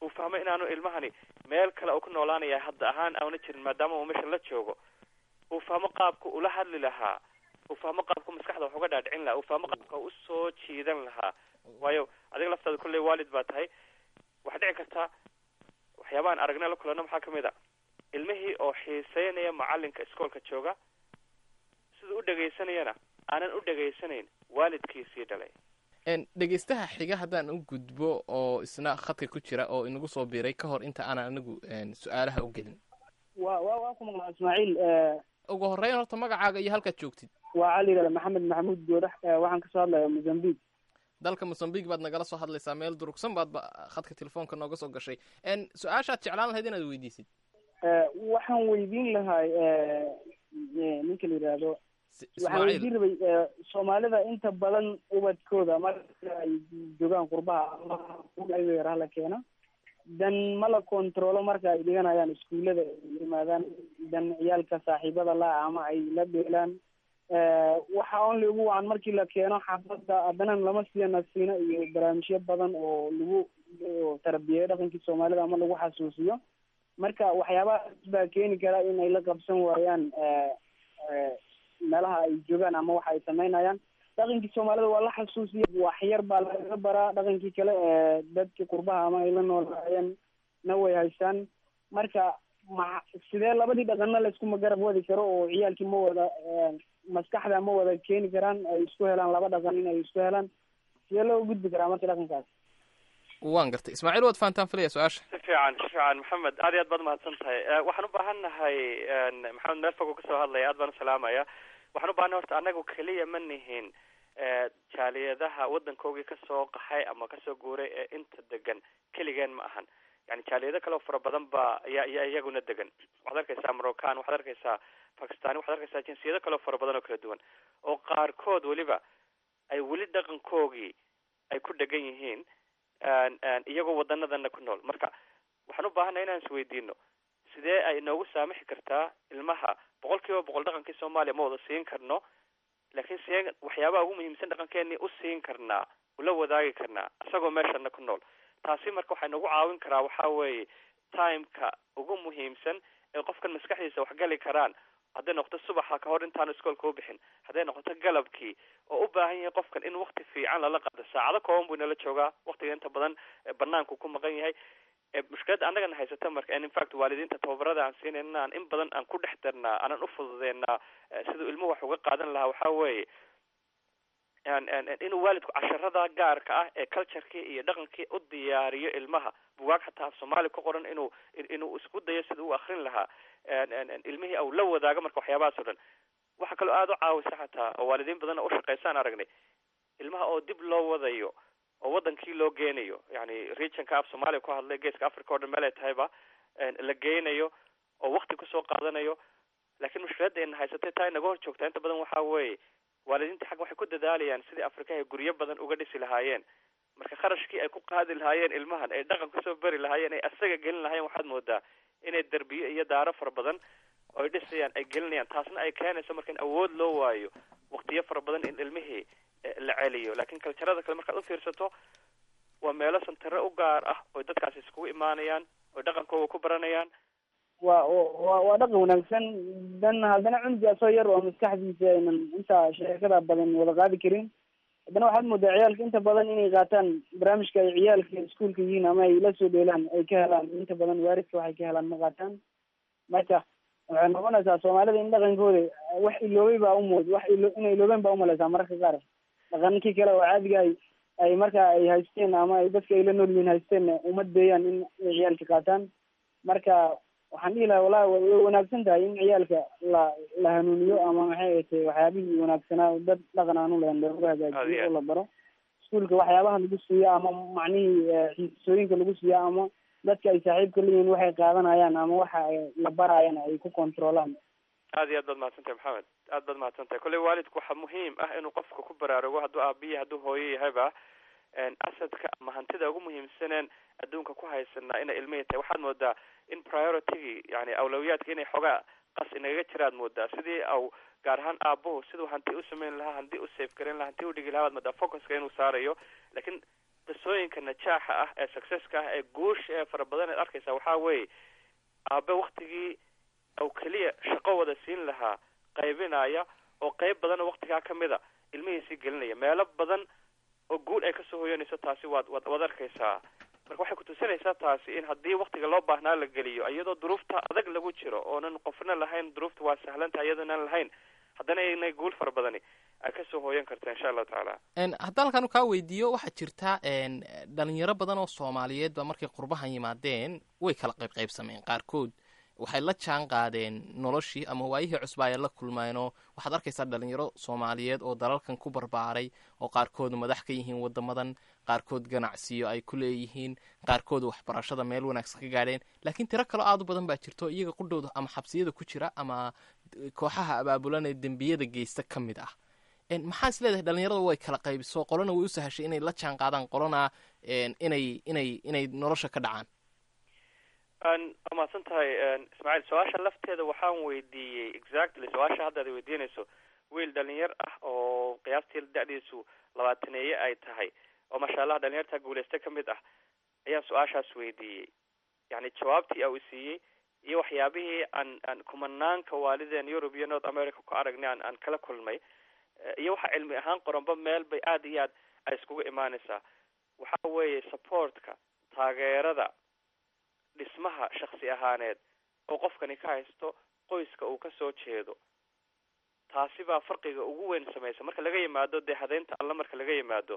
uu fahmo inaanu ilmahani meel kale uu ku noolaanaya hadda ahaan aana jirin maadaama uu meesha la joogo uu fahmo qaabka ula hadli lahaa uu fahmo qaabka maskaxda wax uga dhaadhicin lahaa uu fahmo qaabka u soo jiidan lahaa waayo adiga laftaada kolley waalid baa tahay waxaa dhici karta waxyaabahan aragnay la kulano maxaa kamid a ilmihii oo xiiseynaya macalinka iskoolka jooga siduu u dhegaysanayana aanan u dhegaysanayn waalidkiisii dhalay dhegaystaha xiga haddaan u gudbo oo isna khadka ku jira oo inagu soo biiray ka hor inta aanan anigu su-aalaha u gelin wa wa waa ku maqlaa ismaaciil ugu horreyn horta magacaaga iyo halkaad joogtid waa cali yidhahda maxamed maxamuud goodax waxaan kasoo hadlaya mozambique dalka mozambique baad nagala soo hadlaysaa meel durugsan baad ba khadka telefoonka nooga soo gashay su-aashaad jeclaan lahayd inaad weydiisid waxaan weydiin lahaa ninka la yidhaahdo waxaan weydiin rabay soomaalida inta badan ubadkooda marka ay joogaan qurbaha ama yar hala keena dan ma la controlo marka ay dhiganayaan iskuullada ay yimaadaan dan ciyaalka saaxiibada la ama ay la dheelaan waxa only ugu wacan markii la keeno xaafadda haddana lama siiya nasiino iyo barnaamijyo badan oo lagu tarbiyeeyo dhaqankii soomaalida ama lagu xasuusiyo marka waxyaabahaas baa keeni kara in ay la qabsan waayaan meelaha ay joogaan ama waxa ay samaynayaan dhaqankii soomaalida waa la xasuusiya waxyar baa lagaga baraa dhaqankii kale dadkii qurbaha ama ay la noolaayeen na way haystaan marka ma sidee labadii dhaqanna laiskuma garab wadi karo oo ciyaalkii ma wada maskaxda ma wada keeni karaan ay isku helaan laba dhaqan in ay isku helaan sidee loo gudbi karaa marka dhaqankaas waan gartay ismaaciil waad fahantaan filaya su-aasha si fiican si fiican maxamed aad iyo aad baad mahadsan tahay waxaan u baahan nahay maxamed meel fogo kasoo hadlaya aad baan usalaamaya waxaan u baahanay horta anagu keliya ma nihin jaaliyadaha waddankoogii kasoo qaxay ama kasoo guuray ee inta degan keligeen ma ahan yani jaaliyado kale oo fara badan ba ayaa iya iyaguna degan waxaad arkaysaa moroccan waxaad arkaysaa bakistani waxaad arkaysaa jinsiyado kale oo fara badan oo kala duwan oo qaarkood weliba ay weli dhaqankoogii ay ku dhegan yihiin iyagoo wadanadana ku nool marka waxaan u baahanay inaan isweydiino sidee ay inoogu saamixi kartaa ilmaha boqol kiiba boqol dhaqankii soomaaliya ma wada siin karno laakiin see waxyaabaha ugu muhiimsan dhaqankeenii u siin karnaa ula wadaagi karnaa isagoo meeshana ku nool taasi marka waxay nagu caawin karaa waxaa weeye timeka ugu muhiimsan ee qofkan maskaxdiisa waxgali karaan hadday noqoto subaxa ka hor intaanu iskoolka u bixin hadday noqoto galabkii oo u baahan yahay qofkan in wakti fiican lala qaado saacado kooban buu inala joogaa waktiga inta badan banaanku ku maqan yahay mushkiladda annagana haysata marka in infact waalidiinta tababarada aan siinayna aan in badan aan ku dhex darnaa aanan ufududeynaa siduu ilmuhu wax uga qaadan lahaa waxaa weeye inuu waalidku casharada gaarka ah ee culturekii iyo dhaqankii u diyaariyo ilmaha bugaag xataa af soomaali ku qoran inuu inuu isku dayo sida u akrin lahaa ilmihii au la wadaago marka waxyaabahaas o dhan waxa kaloo aada u caawisa xataa oo waalidiin badanna ushaqaysaan aragnay ilmaha oo dib loo wadayo oo wadankii loo geenayo yani regionka af soomaaliya ku hadlay geeska africa o dhan meel ay tahayba la geynayo oo wakti kusoo qaadanayo laakiin mushkiladda ina haysatay taa inaga hor joogtaa inta badan waxaa weeye waalidiinta xagga waxay ku dadaalayaan sidii afrika ay guryo badan uga dhisi lahaayeen marka kharashkii ay ku qaadi lahaayeen ilmahan ay dhaqan kusoo beri lahaayeen ay asaga gelin lahaayeen waxaad moodaa inay derbiyo iyo daaro fara badan oo ay dhisayaan ay gelinayaan taasna ay keenayso marka in awood loo waayo waktiyo fara badan in ilmihii la celiyo laakiin kaljarada kale markaad ufiirsato waa meelo santaro u gaar ah oo dadkaasi iskugu imaanayaan oo dhaqankooga ku baranayaan wa wa waa dhaqan wanaagsan dan haddana cunuga soo yar oo maskaxdiisa aynan inta sheekada badan wada qaadi karin haddana waxaad moodaa ciyaalka inta badan inay qaataan barnaamijka ay ciyaalka iskuolka yihiin ama ay la soo dheelaan ay ka helaan inta badan waaridka waxay ka helaan ma qaataan marka waxay noqonaysaa soomaalida in dhaqankooda wax iloobay baa umood wax ilo inay iloobeen baa umaleysaa mararka qaar dhaqankii kale oo caadiga ay ay marka ay haysteen ama ay dadka ay la nool yihiin haysteen uma deeyaan in ay ciyaalka qaataan marka waxaan dhihi lahaa wallahi way wanaagsan tahay in ciyaalka la la hanuuniyo ama maxay atay waxyaabihii wanaagsanaa dad dhaqan aanu lahayn looga hagaajiyo oo la baro iskuolka waxyaabaha lagu siiyo ama macnihii xiisooyinka lagu siiyo ama dadka ay saaxiibka leeyihiin waxay qaadanayaan ama waxa la barayaan ay ku controlaan aad iyo aad baad mahadsantahay maxamed aad baad mahadsantahay kolley waalidku waxaa muhiim ah inuu qofka ku baraarugo hadduu aabiya hadduu hooyo yahayba asadka ama hantida ugu muhiimsaneen adduunka ku haysanaa inay ilmihii tahay waxaad moodaa in prioritigii yani awlawiyaadka inay xoogaa qas inagaga jiraad moodaa sidii au gaar ahaan aabuhu siduu hanti u samayn lahaa hanti u safe garan lahaa hanti u dhigi lahaa baad moodaa focuska inuu saarayo laakiin qisooyinka najaaxa ah ee successka ah ee guusha ee fara badan eed arkaysaa waxaa weeye aabe waktigii aw keliya shaqo wada siin lahaa qaybinaya oo qayb badanoo waktigaa ka mid a ilmihiisii gelinaya meelo badan oo guul ay kasoo hoyanayso taasi waad waad waad arkaysaa marka waxay kutusinaysaa taasi in haddii waktiga loo baahnaa la geliyo iyadoo duruufta adag lagu jiro oonan qofna lahayn duruufta waa sahlantaha iyadoonaan lahayn haddana inay guul fara badani ay kasoo hooyan karta insha allahu tacaala haddaan halkan kaa weydiiyo waxaa jirta dhalinyaro badan oo soomaaliyeed ba markay qurbahan yimaadeen way kala qayb qaybsameen qaarkood waxay la jaan qaadeen noloshii ama waayihii cusba ay la kulmeenoo waxaad arkaysaa dhalinyaro soomaaliyeed oo dalalkan ku barbaaray oo qaarkood madax ka yihiin wadamadan qaarkood ganacsiyo ay ku leeyihiin qaarkood waxbarashada meel wanaagsan ka gaadheen laakiin tiro kaloo aad u badan baa jirto iyaga qudhowda ama xabsiyada ku jira ama kooxaha abaabulan ee dembiyada geysta ka mid ah maxaa is leedahay dhalinyarada way kala qaybiso qolona way u sahashay inay la jaan qaadaan qolona inay inay inay nolosha ka dhacaan waa mahadsan tahay ismaaciil su-aasha lafteeda waxaan weydiiyey exactly su-aasha hadda ad weydiinayso wiil dhalinyar ah oo qiyaastii da-diisu labaataneeye ay tahay oo masha allah dhalinyarta guuleysta ka mid ah ayaan su-aashaas weydiiyey yani jawaabtii au siiyey iyo waxyaabihii aan aan kumanaanka waalideen Europe iyo North America ku aragnay aan aan kala kulmay iyo waxa cilmi ahaan qoranba meel bay aad iyo aad ay iskugu imaanaysaa waxa weeye supportka taageerada dhismaha shakhsi ahaaneed oo qofkani ka haysto qoyska uu ka soo jeedo taasi baa farqiga ugu weyn samaysa marka laga yimaado dee hadeynta alla marka laga yimaado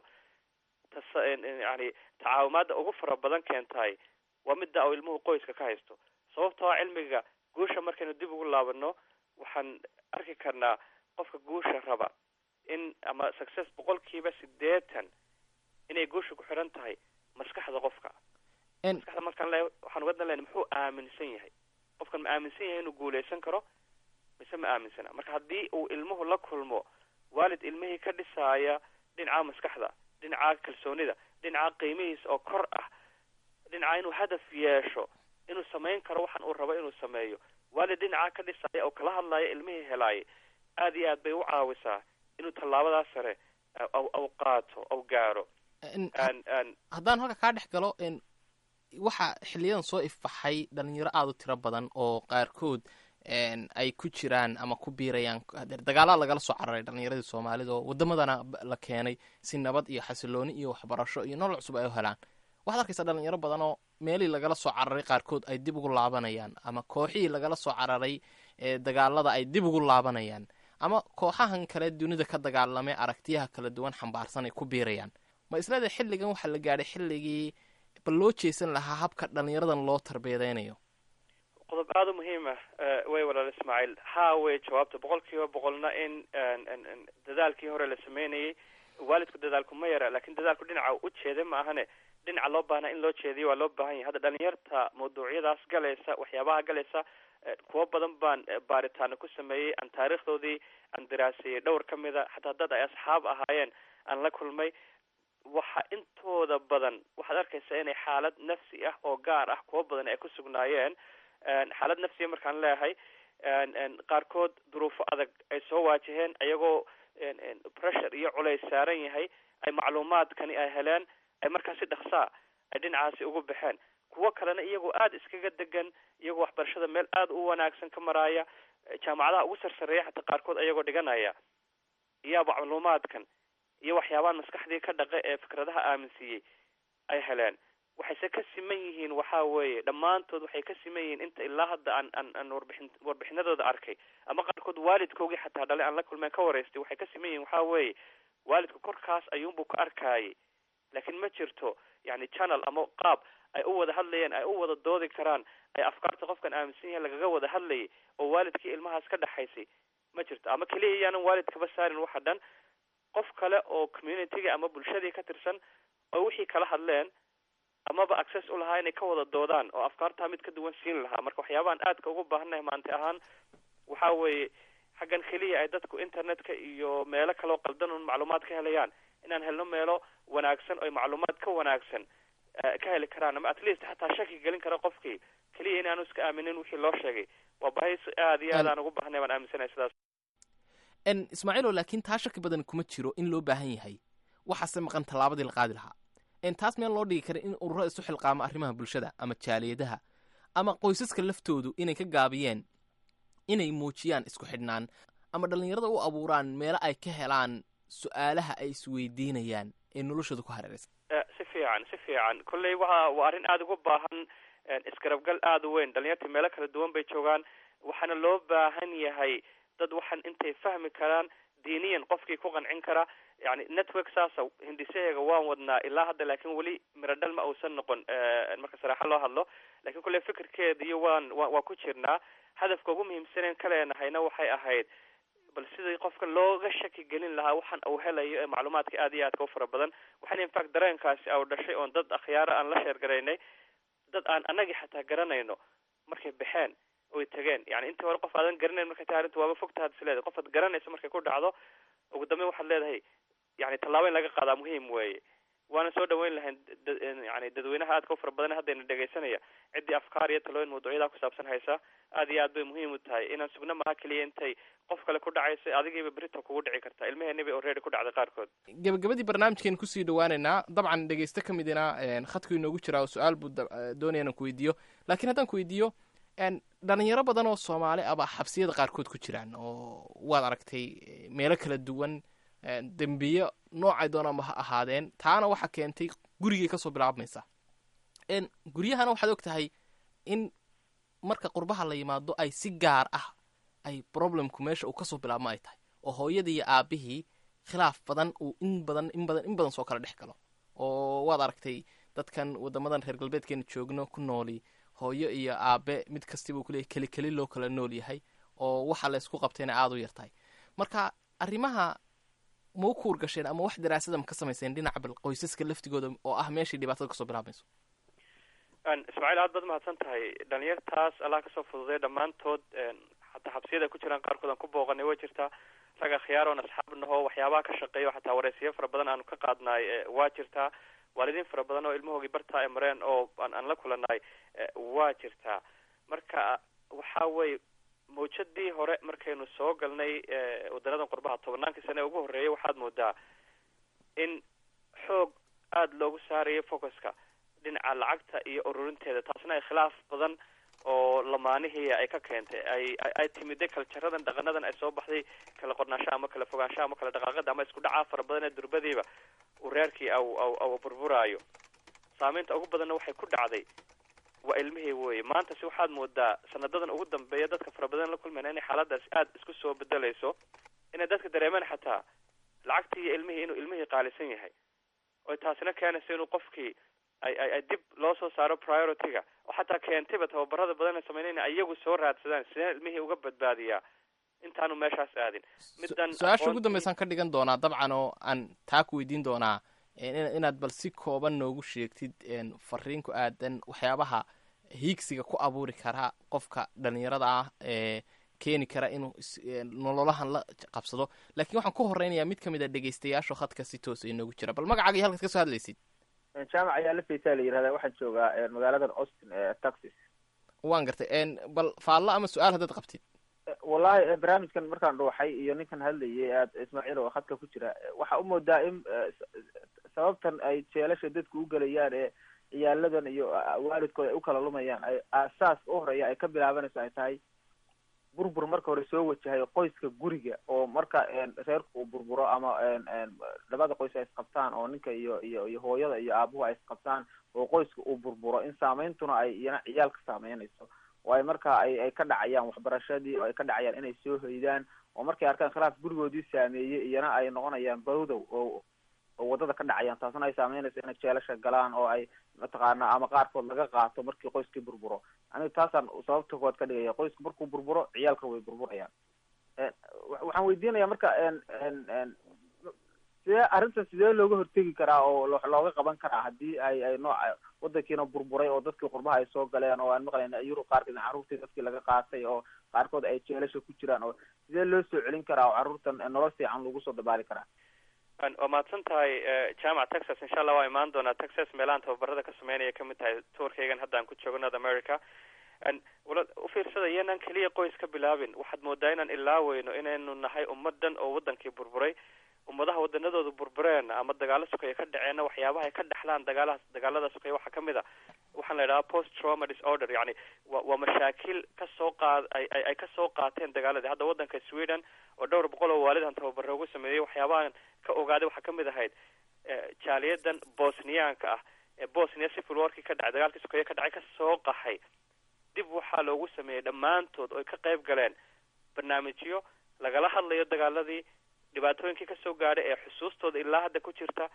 yani tacaawumaada ugu fara badan keentahay waa midda uu ilmuhu qoyska ka haysto sababtoo ah cilmiga guusha markaynu dib ugu laabano waxaan arki karnaa qofka guusha raba in ama success boqolkiiba sideetan inay guusha ku xiran tahay maskaxda qofka maskaxda markaan le waxaan ugadan lena muxuu aaminsan yahay qofkan ma aaminsan yahay inuu guuleysan karo mise ma aaminsana marka haddii uu ilmuhu la kulmo waalid ilmihii ka dhisaaya dhinaca maskaxda dhinaca kalsoonida dhinaca qiimihiisa oo kor ah dhinaca inuu hadaf yeesho inuu samayn karo waxaan uu rabo inuu sameeyo waalid dhinaca ka dhisaya oo kala hadlaya ilmihii helaayay aad iyo aad bay u caawisaa inuu tallaabadaas sare au qaato au gaaro haddaan halka kaa dhex galo waxaa xiliyadan soo ifbaxay dhalinyaro aada u tiro badan oo qaarkood ay ku jiraan ama ku biirayaan dagaalaa lagala soo cararay dhalinyaradii soomaalida oo wadamadana la keenay si nabad iyo xasilooni iyo waxbarasho iyo nolol cusub ay u helaan waxaad arkaysaa dhalinyaro badan oo meelii lagala soo cararay qaarkood ay dib ugu laabanayaan ama kooxihii lagala soo cararay dagaalada ay dib ugu laabanayaan ama kooxahan kale dunida ka dagaalamay aragtiyaha kala duwan xambaarsan ay ku biirayaan ma isleedahay xilligan waxaa la gaadhay xilligii bal loo jeesan lahaa habka dhalinyaradan loo tarbiyadeynayo qodob aada u muhiim ah way walaal ismaaciil haa way jawaabta boqol kiiba boqolna in dadaalkii hore la sameynayay waalidku dadaalku ma yara laakiin dadaalku dhinaca u jeeda ma ahane dhinaca loo baahnaa in loo jeediyo waa loo baahan yahay hadda dhalinyarta mawduucyadaas galaysa waxyaabaha galaysa kuwo badan baan baaritaano ku sameeyey aan taariikhdoodii aan daraasiyey dhowr ka mida xataa dad ay asxaab ahaayeen aan la kulmay waxa intooda badan waxaad arkaysaa inay xaalad nafsi ah oo gaar ah kuwo badan ay ku sugnaayeen xaalad nafsiya markaan leeyahay qaarkood duruufo adag ay soo waajaheen ayagoo pressure iyo culays saaran yahay ay macluumaadkani ay heleen ay markaa si dhaksaa ay dhinacaasi ugu baxeen kuwo kalena iyagoo aada iskaga degan iyagoo waxbarashada meel aada u wanaagsan ka maraaya jaamacadaha ugu sarsareeya xataa qaarkood ayagoo dhiganaya iyo macluumaadkan iyo waxyaabahan maskaxdii ka dhaqa ee fikradaha aaminsiiyey ay heleen waxayse ka siman yihiin waxa weeye dhammaantood waxay ka siman yihiin inta ilaa hadda aan aan aan warbixin warbixinadooda arkay ama qaarkood waalidkoogii xataa dhalay aan la kulmeen ka waraystay waxay ka siman yihiin waxa weeye waalidku korkaas ayuunbuu ka arkaayay laakiin ma jirto yani channel ama qaab ay u wada hadlayeen ay u wada doodi karaan ay afkaarta qofkan aaminsan yahay lagaga wada hadlayay oo waalidkii ilmahaas ka dhaxaysay ma jirto ama keliya iyaanan waalidkaba saarin waxa dhan qof kale oo communityga ama bulshadii ka tirsan oo wixii kala hadleen amaba access u lahaa inay ka wada doodaan oo afkaartaa mid ka duwan siin lahaa marka waxyaabahan aadka ugu baahannahay maanta ahaan waxa weeye xaggan keliya ay dadku internetka iyo meelo kaleo qaldan un macluumaad ka helayaan inaan helno meelo wanaagsan oo macluumaad ka wanaagsan ka heli karaan ama at least xataa shaki gelin kara qofkii keliya inaanu iska aaminin wixii loo sheegay waa bahay aada iyo aad aan ugu baahanay baan aaminsanahay sidaas ismaaciilo laakiin taa shaki badan kuma jiro in loo baahan yahay waxaase maqan tallaabadii la qaadi lahaa taas meel loo dhigi kara in ururo isu xilqaamo arrimaha bulshada ama jaaliyadaha ama qoysaska laftoodu inay ka gaabiyeen inay muujiyaan isku xidhnaan ama dhallinyarada u abuuraan meelo ay ka helaan su-aalaha ay isweydiinayaan ee noloshooda ku hareeraysan. si fiican si fiican kolley waa waa arrin aada ugu baahan isgarabgal aada u weyn. dhalinyarta meelo kala duwan bay joogaan, waxaana loo baahan yahay dad waxaan intay fahmi karaan diiniyan qofkii ku qancin kara. yani network saasa hindisaheega waan wadnaa ilaa hadda, laakiin weli miradhal ma uusan noqon marka saraaxo loo hadlo. lakiin kolley fikirkeediyo waan wa waa ku jirnaa. hadafka ugu muhiimsaneen kaleenahayna waxay ahayd bal sidii qofka looga shaki gelin lahaa waxaan uu helayo ee macluumaadka aad iyo aadka u fara badan. waxaan infact dareenkaasi au dhashay oon dad akhyaara aan la sheer garaynay, dad aan anagii xataa garanayno markay baxeen oy tageen. yani intii hore qof aadan garanayn markay tahay arrinta waaba fogtahaad is leedahay. qof aad garanayso markay ku dhacdo ugu dambeyn waxaad leedahay yani tallaabo in laga qaadaa muhiim weeye. waana soo dhaweyn lahayn yani dadweynaha aadka u fara badan haddayna dhegaysanaya ciddii afkaar iyo talooyin mawduucyada ku saabsan haysa aad iyo aad bay muhiim u tahay. inaan sugna maha keliya intay qof kale ku dhacayso adigiiba berito kugu dhici kartaa. ilmaheenni bay already ku dhacday qaarkood. gabagabadii barnaamijkeenu kusii dhawaanaynaa. dabcan dhegaysto ka midina khadku inoogu jiraa oo su-aal buu doonaya inaan ku weydiiyo. laakiin haddaan ku weydiiyo dhalinyaro badan oo soomaali aba xabsiyada qaarkood ku jiraan oo waad aragtay meelo kala duwan, dembiyo noocay doonanba ha ahaadeen. taana waxaa keentay gurigay kasoo bilaabmaysa. guryahana waxaad og tahay in marka qurbaha la yimaado ay si gaar ah ay problemku meesha uu kasoo bilaabma ay tahay, oo hooyadii iyo aabihii khilaaf badan uu in badan in badan in badan soo kala dhex galo. oo waad aragtay dadkan wadamadan reer galbeedkeena joogno ku nooli hooyo iyo aabe mid kastiba uu kuleeyahy keli keli loo kala nool yahay, oo waxa la isku qabtayna aada u yartahay. marka arrimaha ma u kuur gasheen ama wax daraasada ma ka samayseen dhinaca bal qoysaska laftigooda oo ah meeshii dhibaatada kasoo bilaabayso? ismaaciil aad baad mahadsan tahay. dhalinyartaas allah kasoo fududay dhammaantood xataa xabsiyada ku jiraan qaarkood aan ku booqanay way jirtaa. rag akhyaar oon asxaab naho waxyaabaha ka shaqeeyo xataa wareysiyo fara badan aanu ka qaadnaay waa jirtaa. waalidiin fara badan oo ilmahoogii bartaa ay mareen oo aan aan la kulanay waa jirtaa. marka waxa weye mawjadii hore markaynu soo galnay wadanadan qurbaha tobannaankii sane ugu horreeyay waxaad moodaa in xoog aada loogu saarayo focuska dhinaca lacagta iyo ururinteeda. taasna ay khilaaf badan oo lamaanihii ay ka keentay ay ay timiday kaljaradan dhaqanadan ay soo baxday kala qornaansha ama kala fogaansha ama kala dhaqaaqada ama isku dhacaa fara badan ee durbadiiba uu reerkii aw aw aw burburaayo. saameynta ugu badanna waxay ku dhacday waa ilmihii weye. maanta si waxaad moodaa sanadadan ugu dambeeya dadka fara badan la kulmayna inay xaaladaas aada isku soo bedelayso, inay dadka dareemaan xataa lacagtii iyo ilmihii inuu ilmihii qaalisan yahay. oo taasina keenaysa inuu qofkii ay ay ay dib loo soo saaro priority-ga, oo xataa keentayba tababarada badan ay sameynayna iyagu soo raadsadaan sidee ilmihii uga badbaadiyaa intaanu meeshaas aadin. middan su-aasha ugu dambeysaan ka dhigan doonaa dabcan oo aan taa ku weydiin doonaa inaad bal si kooban noogu sheegtid fariin ku aadan waxyaabaha hiigsiga ku abuuri karaa qofka dhalinyarada ah ee keeni kara inuu nololahan la qabsado. laakiin waxaan ku horeynayaa mid kamid a dhegaystayaasho khadka si toosa inoogu jira. bal magacaaga iyo halkaad kasoo hadlaysid? jaamac ayaa la faysaa la yirahdaa. waxaan joogaa magaaladan austin ee texas. waan gartay. bal faallo ama su-aal haddaad qabtid? wallahi barnaamijkan markaan dhuuxay iyo ninkan hadlayay aad ismaaciil oo khadka ku jira, waxaa u moodaa in sababtan ay jeelasha dadku u gelayaan ee ciyaaladan iyo waalidkooda ay u kala lumayaan ay aasaas u horeeya ay ka bilaabanayso ay tahay burbur marka hore soo wajahay qoyska guriga. oo marka reerku uu burburo ama labada qoys ay isqabtaan oo ninka iyo iyo iyo hooyada iyo aabuhu ay isqabtaan oo qoyska uu burburo, in saameyntuna ay iyana ciyaalka saameynayso oo ay marka ay ay ka dhacayaan waxbarashadii, oo ay ka dhacayaan inay soo hoydaan, oo markay arkaan khilaaf gurigoodii saameeyey iyana ay noqonayaan bawdow oo oo wadada ka dhacayaan. taasna ay saameynayso inay jeelasha galaan oo ay mataqaana ama qaarkood laga qaato markii qoyskii burburo. aniga taasaan sababta kood ka dhigaya. qoysku markuu burburo ciyaalka way burburayaan. waxaan weydiinaya marka sidee arrintan sidee looga hortegi karaa oo looga qaban karaa haddii ay ay nooca wadankiina burburay oo dadkii qurbaha ay soo galeen oo aan maqlayna yurub qaarkeed carruurtii dadkii laga qaatay oo qaarkood ay jeelasha ku jiraan, oo sidee loo soo celin karaa oo carruurtan nolol fiican lagu soo dabaali karaa? waa mahadsan tahay jaamac texas. insha allah waa imaan doonaa texas meelahaan tababarada ka sameynaya kamid tahay tourkaygan hadda aan ku joogo north america. ufiirsada iyanaan keliya qoys ka bilaabin. waxaad moodaa inaan ilaaweyno inaynu nahay ummadan oo wadankii burburay ummadaha wadanadooda burbureen ama dagaalo sokeeye ka dhaceenna waxyaabaha ay ka dhexlaan dagaalahaas dagaalada sokeeye waxaa kamid a waxaan la idhahaa post trauma disorder, yani wa waa mashaakil kasoo qaad ay ay kasoo qaateen dagaaladii. hadda wadanka Sweden oo dhowr boqol oo waalidan tababare ugu sameeyey waxyaabahan ka ogaaday waxaa kamid ahayd jaaliyadan bosniyaanka ah ee Bosnia civil war ka dhacay dagaalkii sokeeye ka dhacay kasoo qaxay dib waxaa loogu sameeyey dhammaantood oo ay ka qayb galeen barnaamijyo lagala hadlayo dagaaladii dhibaatooyinkii kasoo gaadhay ee xusuustooda ilaa hadda ku jirta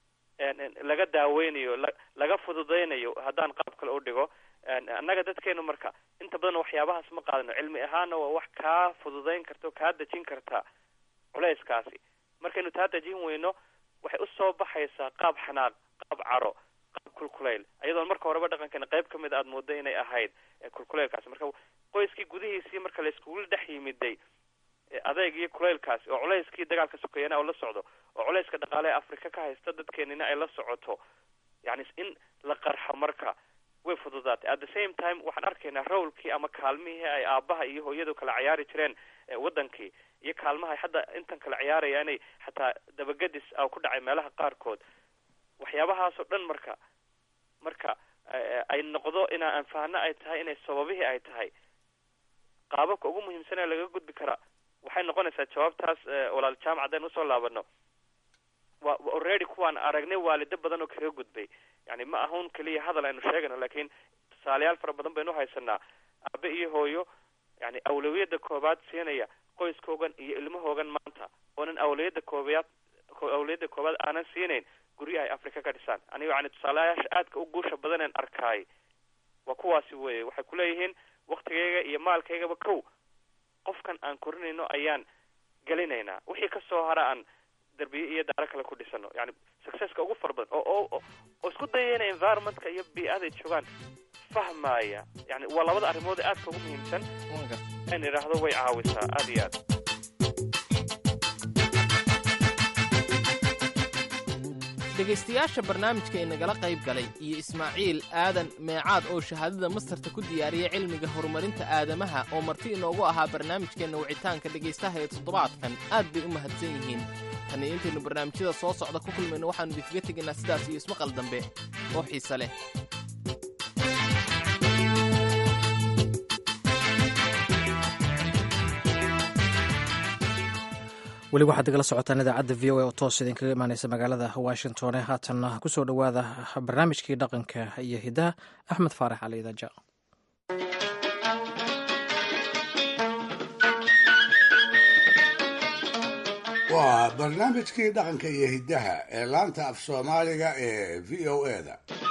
laga daaweynayo laga fududeynayo haddaan qaab kale u dhigo. annaga dadkeenu marka inta badan waxyaabahaas ma qaadano, cilmi ahaana waa wax kaa fududeyn karta oo kaa dejin karta culayskaasi. markaynu taa dejin weyno waxay usoo baxaysaa qaab xanaaq, qaab caro, qaab kulkulayl, iyadoon marka horeba dhaqankeena qayb kamid aad moodo inay ahayd kulkulaylkaasi. marka qoyskii gudihiisii marka la iskugu dhex yimiday adeeg iyo kulaylkaasi oo culayskii dagaalka sokeeyana oo la socdo oo culayska dhaqaale ee Afrika ka haysta dadkeenina ay la socoto, yani in la qarxo marka way fududaatay. at the same time waxaan arkaynaa rowlkii ama kaalmihii ay aabaha iyo hooyadu kala ciyaari jireen wadankii iyo kaalmaha ay hadda intan kala ciyaaraya inay xataa dabagadis ah ku dhacay meelaha qaarkood. waxyaabahaas oo dhan marka marka ay noqdo inaa aan faahno ay tahay inay sababihii ay tahay qaababka ugu muhiimsan ee laga gudbi karaa waxay noqonaysaa jawaabtaas walaal jaamac haddaan usoo laabano waa already kuwaan aragnay waalido badan oo kaga gudbay. yani ma ahun keliya hadal aynu sheegano, laakiin tusaalayaal fara badan baynu haysanaa aabe iyo hooyo yani awlawiyada koobaad siinaya qoyskoogan iyo ilmahoogan maanta oonan awlawiyada koobaad awlawiyada koobaad aanan siinayn guryaha ay Afrika ka dhisaan. aniga yani tusaalayaasha aadka u guusha badan aan arkaay waa kuwaasi weeye. waxay kuleeyihiin waktigayga iyo maalkaygaba kow qofkan aan korinayno ayaan gelinaynaa, wixii kasoo hara aan darbiye iyo daaro kale ku dhisano. yani successka ugu fara badan oo oo oo isku dayayna environmentka iyo bii'ada joogaan fahmaya. yani waa labada arrimood aadka ugu muhiimsan in yiraahdo way caawisaa aad iyo aad. dhegaystayaasha barnaamijka inagala qayb galay iyo Ismaaciil Aadan Meecaad oo shahaadada mastarta ku diyaariyay cilmiga horumarinta aadamaha oo marti inoogu ahaa barnaamijkeena wicitaanka dhegaystaha ee toddobaadkan aad bay u mahadsan yihiin. tan iyo intaynu barnaamijyada soo socda ku kulmayno waxaanu idinkaga tegaynaa sidaas iyo ismaqal dambe oo xiise leh. weli waxaad igala socotaan idaacadda v o a oo toos idinkaga imaanaysa magaalada washington ee haatanna ku soo dhowaada barnaamijkii dhaqanka iyo hidaha axmed faarax cali daja. waa barnaamijkii dhaqanka iyo hidaha ee laanta af soomaaliga ee v o a da.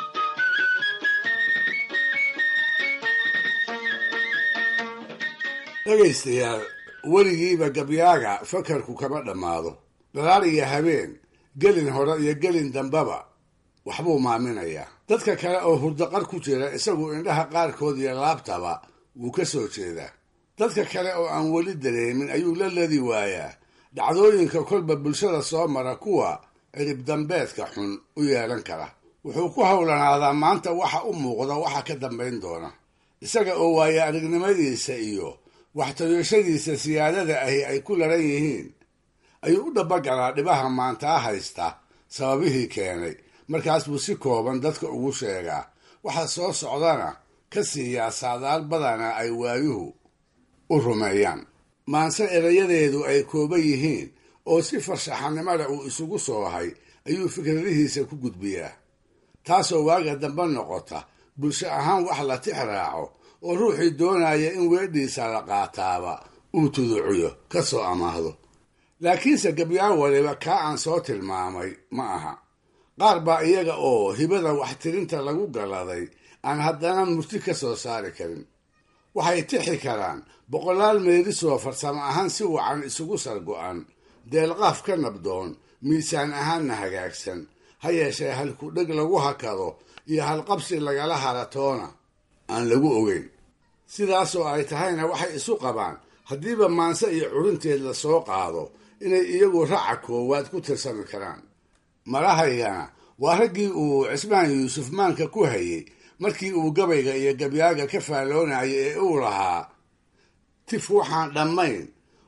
dhegaystayaal, weligiiba gabyaaga fakarku kama dhammaado. dalaal iyo habeen, gelin hore iyo gelin dambaba waxbuu maaminayaa. dadka kale oo hurdaqar ku jira isagu indhaha qaarkood iyo laabtaba wuu ka soo jeedaa. dadka kale oo aan weli dareemin ayuu la ladi waayaa dhacdooyinka kolba bulshada soo mara kuwa cirib dambeedka xun u yeelan kara. wuxuu ku howlanaadaa maanta waxa u muuqda waxa ka dambayn doona. isaga oo waaya aragnimadiisa iyo waxtarashadiisa siyaadada ahi ay ku laran yihiin ayuu u dhabagalaa dhibaha maantaa haysta sababihii keenay. markaas buu si kooban dadka ugu sheegaa waxa soo socdana ka siiyaa saadaal badana ay waayuhu u rumeeyaan. maanse erayadeedu ay kooban yihiin oo si farshaxanimada uu isugu soohay ayuu fikradihiisa ku gudbiyaa, taasoo waaga dambe noqota bulsho ahaan wax la tix raaco oo ruuxii doonaya in weedhiisa la qaataaba uu tuduciyo ka soo amaahdo. laakiinse gabyaa waliba kaa aan soo tilmaamay ma aha. qaar baa iyaga oo hibada waxtirinta lagu galaday aan haddana murti ka soo saari karin. waxay tixi karaan boqolaal meelisoo farsamo ahaan si wacan isugu sargo-an, deelqaaf ka nabdoon, miisaan ahaanna hagaagsan, ha yeeshee halkudheg lagu hakado iyo halqabsi lagala haratoona aan lagu ogeyn. sidaasoo ay tahayna waxay isu qabaan haddiiba maanse iyo curinteed la soo qaado inay iyagu raca koowaad ku tirsami karaan. malahaygana waa raggii uu cismaan yuusuf maanka ku hayay markii uu gabayga iyo gabyaaga ka faalloonayay ee uu lahaa tif waxaan dhammayn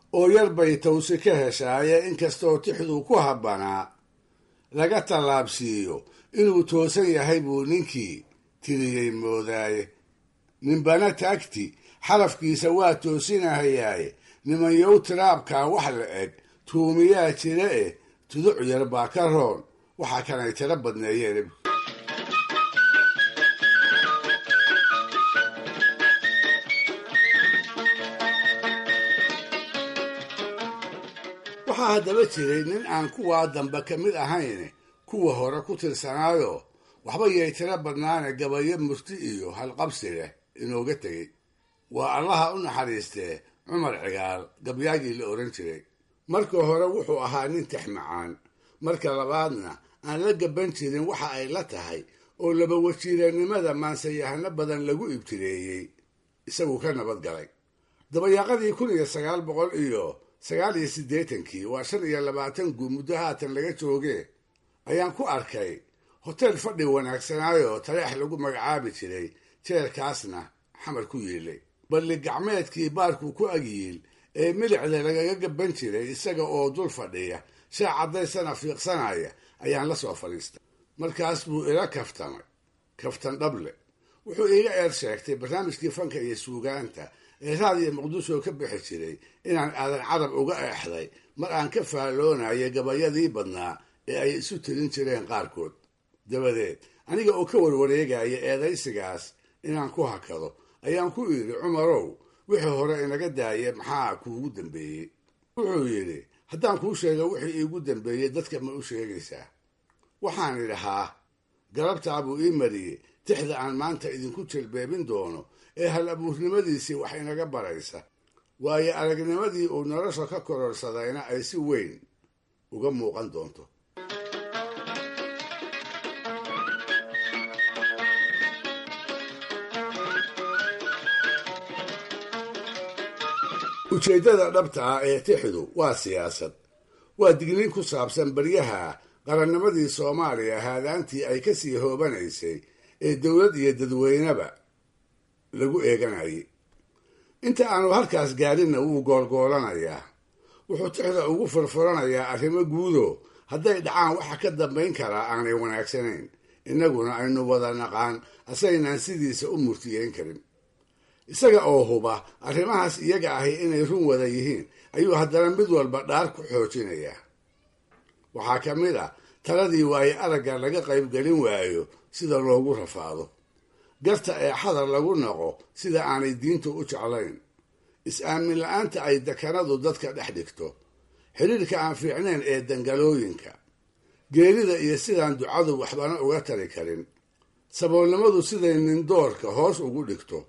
oo yar bay tawsi ka heshaaye inkastoo tixduu ku habbanaa laga tallaabsiiyo inuu toosan yahay buu ninkii tiriyey moodaaye ninbana taagti xarafkiisa waa toosinahayaaye nimanyow tiraabkaa wax la eg tuumiyaa jira eh tuduc yar baa ka roon waxa kanay tiro badneeyeen waxaa haddaba jiray nin aan kuwaa dambe ka mid ahayn kuwa hore ku tirsanaayo waxba yay tiro badnaane gabayo murti iyo halqabsi leh inooga tegey waa allaha u naxariistee cumar cigaal gabyaagii la odhan jiray marka hore wuxuu ahaa nin tex macaan marka labaadna aan la gaban jirin waxa ay la tahay oo laba wajiirannimada maansayahano badan lagu ibtireeyey isagu ka nabad galay dabayaaqadii kun iyo sagaal boqol iyo sagaal iyo siddeetankii waa shan iyo labaatan guu muddo haatan laga joogee ayaan ku arkay hoteel fadhi wanaagsanaayo taleex lagu magacaabi jiray jeerkaasna xamar ku yiilay balli gacmeedkii baarku ku agyiil ee milicda lagaga gaban jiray isaga oo dul fadhiya shaa caddaysana fiiqsanaya ayaan la soo fadhiistay markaas buu ila kaftamay kaftan dhable wuxuu iiga eer sheegtay barnaamijkii fanka iyo suugaanta ee raadiyo muqdisho ka bixi jiray inaan aadan carab uga eexday mar aan ka faalloonayo gabayadii badnaa ee ay isu tirin jireen qaarkood dabadeed aniga oo ka warwareegaya eedaysigaas inaan ku hakado ayaan ku idhi cumarow wixii hore inaga daaye maxaa kuugu dambeeyey wuxuu yidhi haddaan kuu sheego wixii iigu dambeeyey dadka ma u sheegaysaa waxaan idhi haa galabtaa buu ii mariyey tixda aan maanta idinku jelbeebin doono ee hal abuurnimadiisii wax inaga baraysa waayo aragnimadii uu nolosha ka kororsadayna ay si weyn uga muuqan doonto ujeeddada dhabta ah ee tixdu waa siyaasad waa digniin ku saabsan baryaha qarannimadii soomaaliya haadaantii ay ka sii hoobanaysay ee dowlad iyo dadweyneba lagu eeganayay inta aanu halkaas gaadhinna wuu goolgoolanayaa wuxuu tixda ugu furfuranayaa arrimo guudo hadday dhacaan waxa ka dambayn karaa aanay wanaagsanayn innaguna aynu wada naqaan asaynaan sidiisa u murtiyeyn karin isaga oo huba arrimahaas iyaga ahi inay run wada yihiin ayuu haddana mid walba dhaar ku xoojinayaa waxaa ka mid a taladii waaye aragga laga qaybgelin waayo sida loogu rafaado garta ee xadar lagu noqo sida aanay diintu u jeclayn is-aamin la-aanta ay dekanadu dadka dhex dhigto xidhiirka aan fiicnayn ee dangalooyinka geerida iyo sidaan ducadu waxbana uga tari karin saboolnimadu siday nindoorka hoos ugu dhigto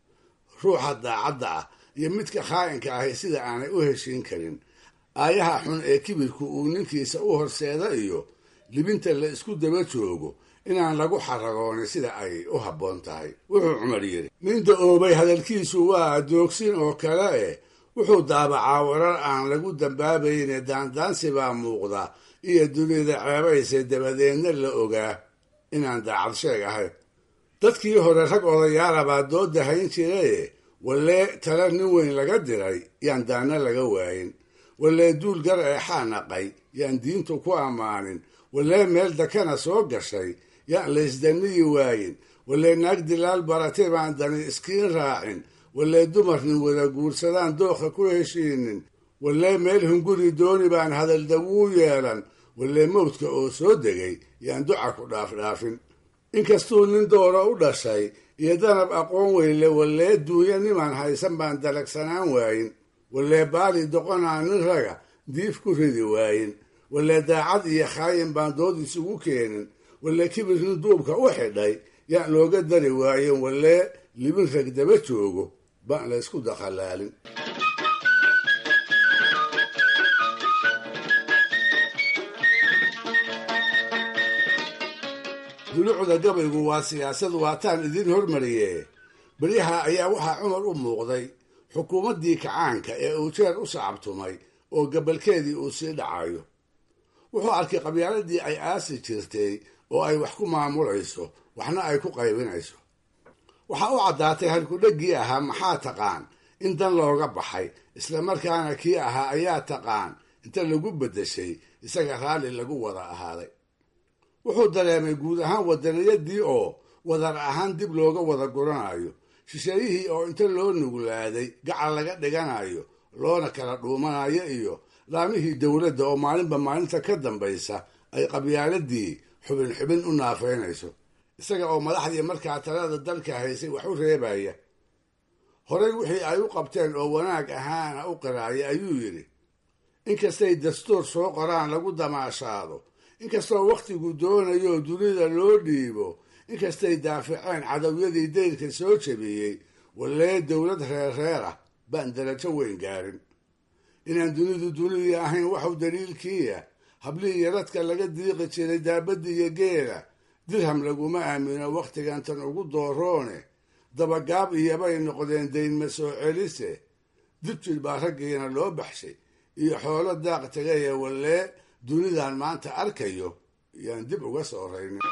ruuxa daacadda ah iyo midka khaa'inka ahi sida aanay u heshiin karin aayaha xun ee kibirku uu ninkiisa u horseeda iyo libinta la isku daba joogo inaan lagu xaragoonin sida ay u habboon tahay wuxuu cumar yidhi nin da-oobay hadalkiisu waa doogsin oo kale eh wuxuu daabacaa warar aan lagu dambaabayne daandaansi baa muuqda iyo dunida ceebayse dabadeedna la ogaa inaan daacad sheeg ahayn dadkii hore rag odayaala baa dooda hayn jiraye wallee tala nin weyn laga diray yaan daana laga waayin wallee duul gar eexaa naqay yaan diintu ku ammaanin wallee meel dakana soo gashay yaan laysdaniyi waayin wallee naag dilaal baratay baan dani iskiin raacin wallee dumarnin wada guursadaan dookha ku heshiinin wallee meel hunguri dooni baan hadaldawuu yeelan wallee mawdka oo soo degay yaan duca ku dhaafdhaafin inkastuu nin dooro u dhashay iyo danab aqoon weynle wallee duunya nimaan haysan baan dalagsanaan waayin wallee baali doqonaa nin raga diif ku ridi waayin wallee daacad iyo khaayin baan dood isugu keenin wallee kibir nin duubka u xidhay yaan looga dari waayin wallee libin rag daba joogo baan la ysku dakhalaalin dulucda gabaygu waa siyaasad waataan idiin hormariyee beryaha ayaa waxaa cumar u muuqday xukuumaddii kacaanka ee uu jeer u sacabtumay oo gabalkeedii uu sii dhacayo wuxuu arkay qabyaaladii ay aasi jirtay oo ay wax ku maamulayso waxna ay ku qaybinayso waxaa u caddaatay halkudheggii ahaa maxaa taqaan in dan looga baxay isla markaana kii ahaa ayaa taqaan inta lagu beddeshay isaga raalli lagu wada ahaaday wuxuu dareemay guud ahaan wadaniyadii oo wadar ahaan dib looga wada guranayo shisheeyihii oo inta loo nuglaaday gacal laga dhiganayo loona kala dhuumanayo iyo laamihii dowladda oo maalinba maalinta ka dambaysa ay qabyaaladii xubin xubin u naafeynayso isaga oo madaxdii markaa talada dalka haysay wax u reebaya horey wixii ay u qabteen oo wanaag ahaana u qiraaya ayuu yidhi inkastay dastuur soo qoraan lagu damaashaado inkastoo wakhtigu doonayo dunida loo dhiibo inkastay daaficeen cadowyadii dayrka soo jabiyey wallee dowlad reerreer ah baan darajo weyn gaarin inaan dunidu dunidii ahayn waxu daliilkiiya hablihii yaradka laga diiqi jiray daabadda iyo geela dirham laguma aamino wakhtigan tan ugu dooroone dabagaab iyobay noqdeen daynma soo celise dibjir baa raggiina loo baxshay iyo xoolo daaq tagaya wallee dunidan maanta arkayo yaan dib uga soo raynin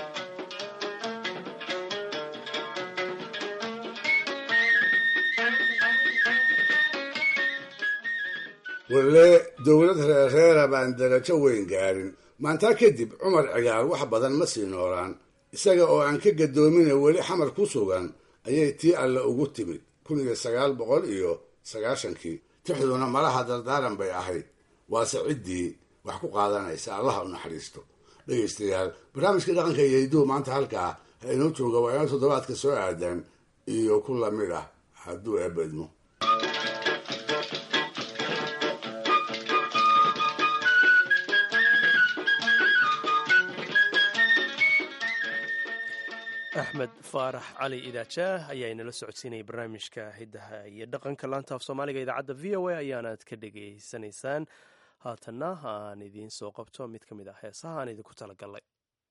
wallee dowlad reerreera baan darajo weyn gaarin maantaa kadib cumar cigaal wax badan ma sii noolaan isaga oo aan ka gadoomina weli xamar ku sugan ayay tii alle ugu timid kun iyo sagaal boqol iyo sagaashankii tixduna malaha dardaaran bay ahayd waase ciddii wax ku qaadanaysa allaha u naxariisto dhegaystayaal barnaamijka dhaqanka iyo hidduhu maanta halkaa ha inoo jooga waa inoo toddobaadka soo aadan iyo ku lamid ah hadduu eebedmo axmed faarax cali idaajaah ayaa inala socodsiinayay barnaamijka hiddaha iyo dhaqanka laanta af soomaaliga idaacadda v o a ayaanaad ka dhegaysanaysaan haatanna aan idiin soo qabto mid ka mid ah heesaha aan idinku talagalnay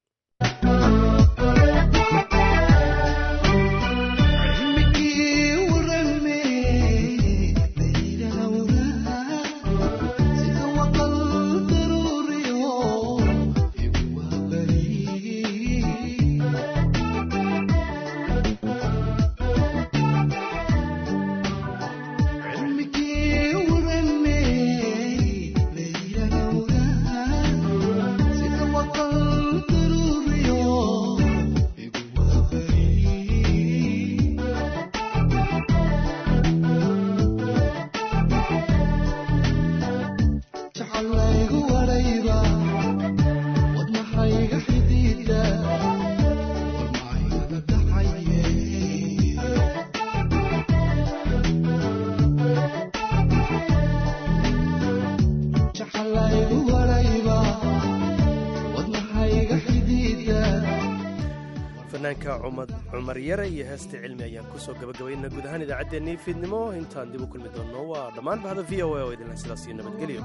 cumar yare iyo heesta cilmi ayaan kusoo gabagabayna guud ahaan idaacaddeenii fiidnimo intaan dib u kulmi doonno waa dhammaan bahda v o a oo idinla sidaas iyo nabadgelyo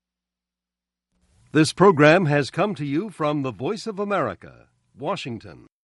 This program has come to you from the Voice of America, Washington.